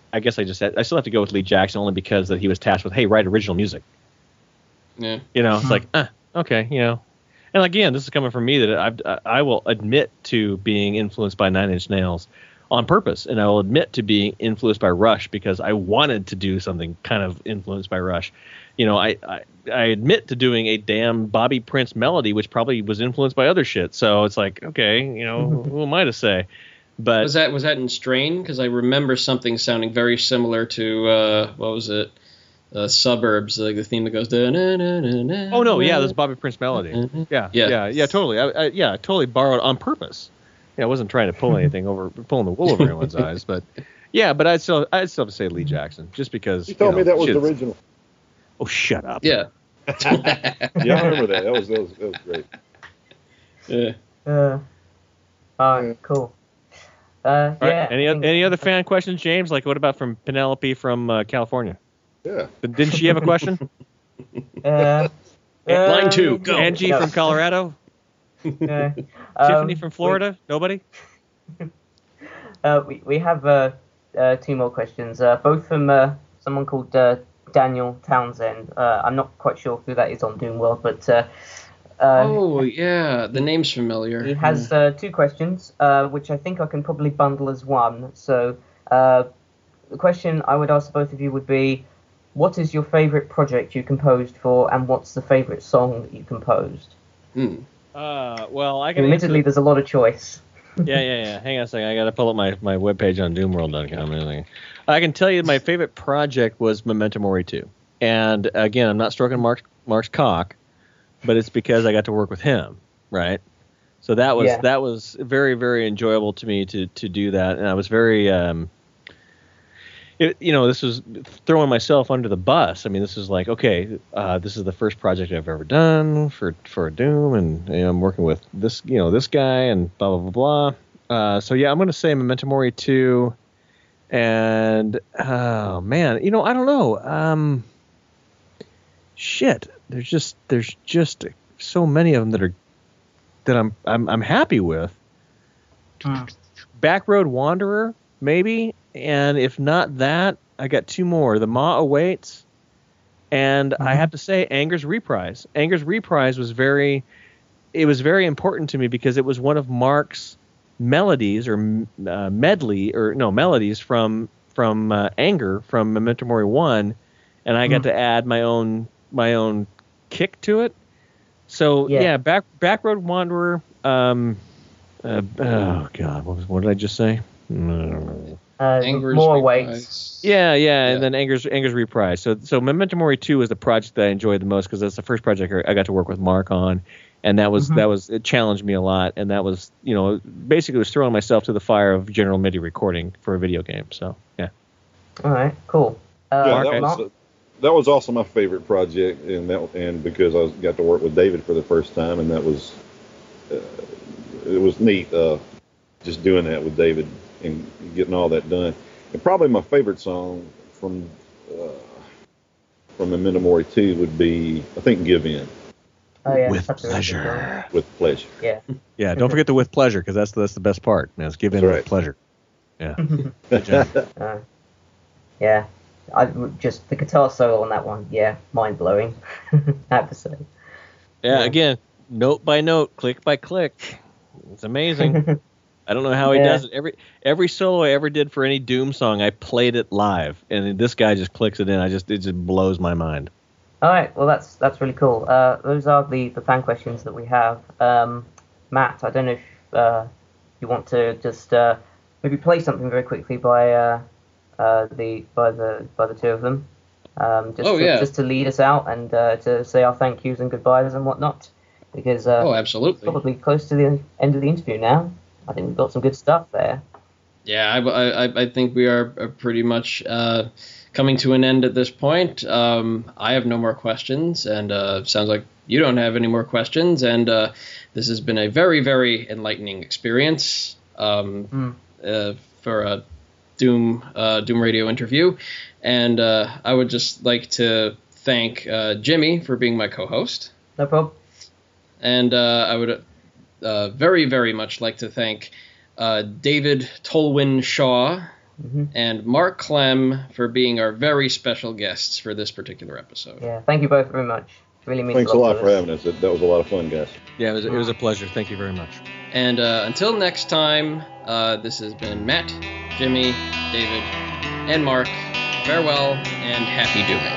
I guess I just I still have to go with Lee Jackson only because that he was tasked with, hey, write original music. Yeah. You know, it's like, uh, okay, you know. And again, this is coming from me that I've, I will admit to being influenced by Nine Inch Nails on purpose, and I will admit to being influenced by Rush because I wanted to do something kind of influenced by Rush. You know, I, I, I admit to doing a damn Bobby Prince melody, which probably was influenced by other shit. So it's like, okay, you know, who am I to say? But was that was that in Strain? Because I remember something sounding very similar to uh, what was it? Uh, Suburbs, like the theme that goes. Da, na, na, na, na, oh no, yeah, that's Bobby Prince melody. Yeah, yeah, yeah, yeah, totally. I, I, yeah, I totally borrowed on purpose. Yeah, I wasn't trying to pull anything over, pulling the wool over anyone's eyes, but yeah, but I'd still, I'd still have to say Lee Jackson, just because. You told you know, me that was shit's- the original. Oh, shut up. Yeah. Yeah, I remember that. That was that was, that was great. Yeah. Uh, alright, cool. Uh, All right, yeah. any I oth- think- any other fan questions, James? Like, what about from Penelope from uh, California? Yeah. But didn't she have a question? Uh, Line uh, two, go. Angie no. from Colorado? Yeah. Tiffany Um, from Florida? Nobody? We, uh, we, we have uh, uh, two more questions, uh, both from uh, someone called uh, Daniel Townsend. Uh, I'm not quite sure who that is on Doomworld, but uh, uh, Oh yeah, the name's familiar. he has uh, two questions, uh, which I think I can probably bundle as one. So uh, the question I would ask both of you would be, what is your favourite project you composed for, and what's the favourite song that you composed? Hmm. Uh, well, I can Admittedly, answer- there's a lot of choice. yeah, yeah, yeah. Hang on a second. I got to pull up my, my webpage on doomworld dot com. and everything. I can tell you my favorite project was Memento Mori two. And again, I'm not stroking Mark's, Mark's cock, but it's because I got to work with him, right? So that was Yeah. that was very, very enjoyable to me to, to do that. And I was very, um, it, you know, this was throwing myself under the bus. I mean, this is like, okay, uh, this is the first project I've ever done for, for Doom, and you know, I'm working with this, you know, this guy, and blah, blah, blah, blah. Uh, so yeah, I'm going to say Memento Mori two, and, oh man, you know, I don't know. Um, shit, there's just, there's just so many of them that are, that I'm, I'm, I'm happy with. Backroad Wanderer, maybe. And if not that, I got two more. The Maw Awaits, and I have to say, Anger's Reprise. Anger's Reprise was very, it was very important to me because it was one of Mark's melodies or uh, medley or no melodies from from uh, Anger from Memento Mori one, and I got Mm. to add my own my own kick to it. So yeah, Yeah. back Backroad Wanderer. Um, uh, oh God, what, was, what did I just say? Mm. Uh, Anger's more Reprise. weights. Yeah, yeah, Yeah. and then Anger's Anger's Reprise. So so Memento Mori two is the project that I enjoyed the most because that's the first project I got to work with Mark on, and that was Mhm. that was it challenged me a lot, and that was you know basically was throwing myself to the fire of general MIDI recording for a video game. So yeah, All right, cool. Uh, Yeah, Mark, that was Mark? uh, that was also my favorite project, and that and because I was, got to work with David for the first time, and that was uh, it was neat uh, just doing that with David and getting all that done. And probably my favorite song from uh, from Memento Mori two would be I think Give In Oh, yeah, with that's a really good song. pleasure. with pleasure. Yeah. Yeah, don't forget the with pleasure because that's the, that's the best part. Man, it's give in That's with right. pleasure. Yeah, good job. Uh, yeah. I just the guitar solo on that one, yeah, mind blowing. I have to say. Yeah, Yeah. again, note by note, click by click. It's amazing. I don't know how he Yeah. does it. Every every solo I ever did for any Doom song, I played it live, and this guy just clicks it in. I just it just blows my mind. All right, well that's that's really cool. Uh, those are the, the fan questions that we have. Um, Matt, I don't know if uh, you want to just uh, maybe play something very quickly by uh, uh, the by the by the two of them, um, just Oh, to, yeah. just to lead us out and uh, to say our thank yous and goodbyes and whatnot, because uh, Oh, it's absolutely. probably close to the end of the interview now. I think we've got some good stuff there. Yeah, I, I, I think we are uh, pretty much uh, coming to an end at this point. Um, I have no more questions, and uh, sounds like you don't have any more questions. And uh, this has been a very, very enlightening experience um, Mm. uh, for a Doom uh, Doom Radio interview. And uh, I would just like to thank uh, Jimmy for being my co-host. No problem. And uh, I would uh, very, very much like to thank uh, David Tolwyn Shaw Mm-hmm. and Mark Clem for being our very special guests for this particular episode. Yeah, thank you both very much. It really means Thanks a a lot, lot to for us. having us. That, that was a lot of fun, guys. Yeah, it was, it was a pleasure. Thank you very much. And uh, until next time, uh, this has been Matt, Jimmy, David, and Mark. Farewell and happy dooming.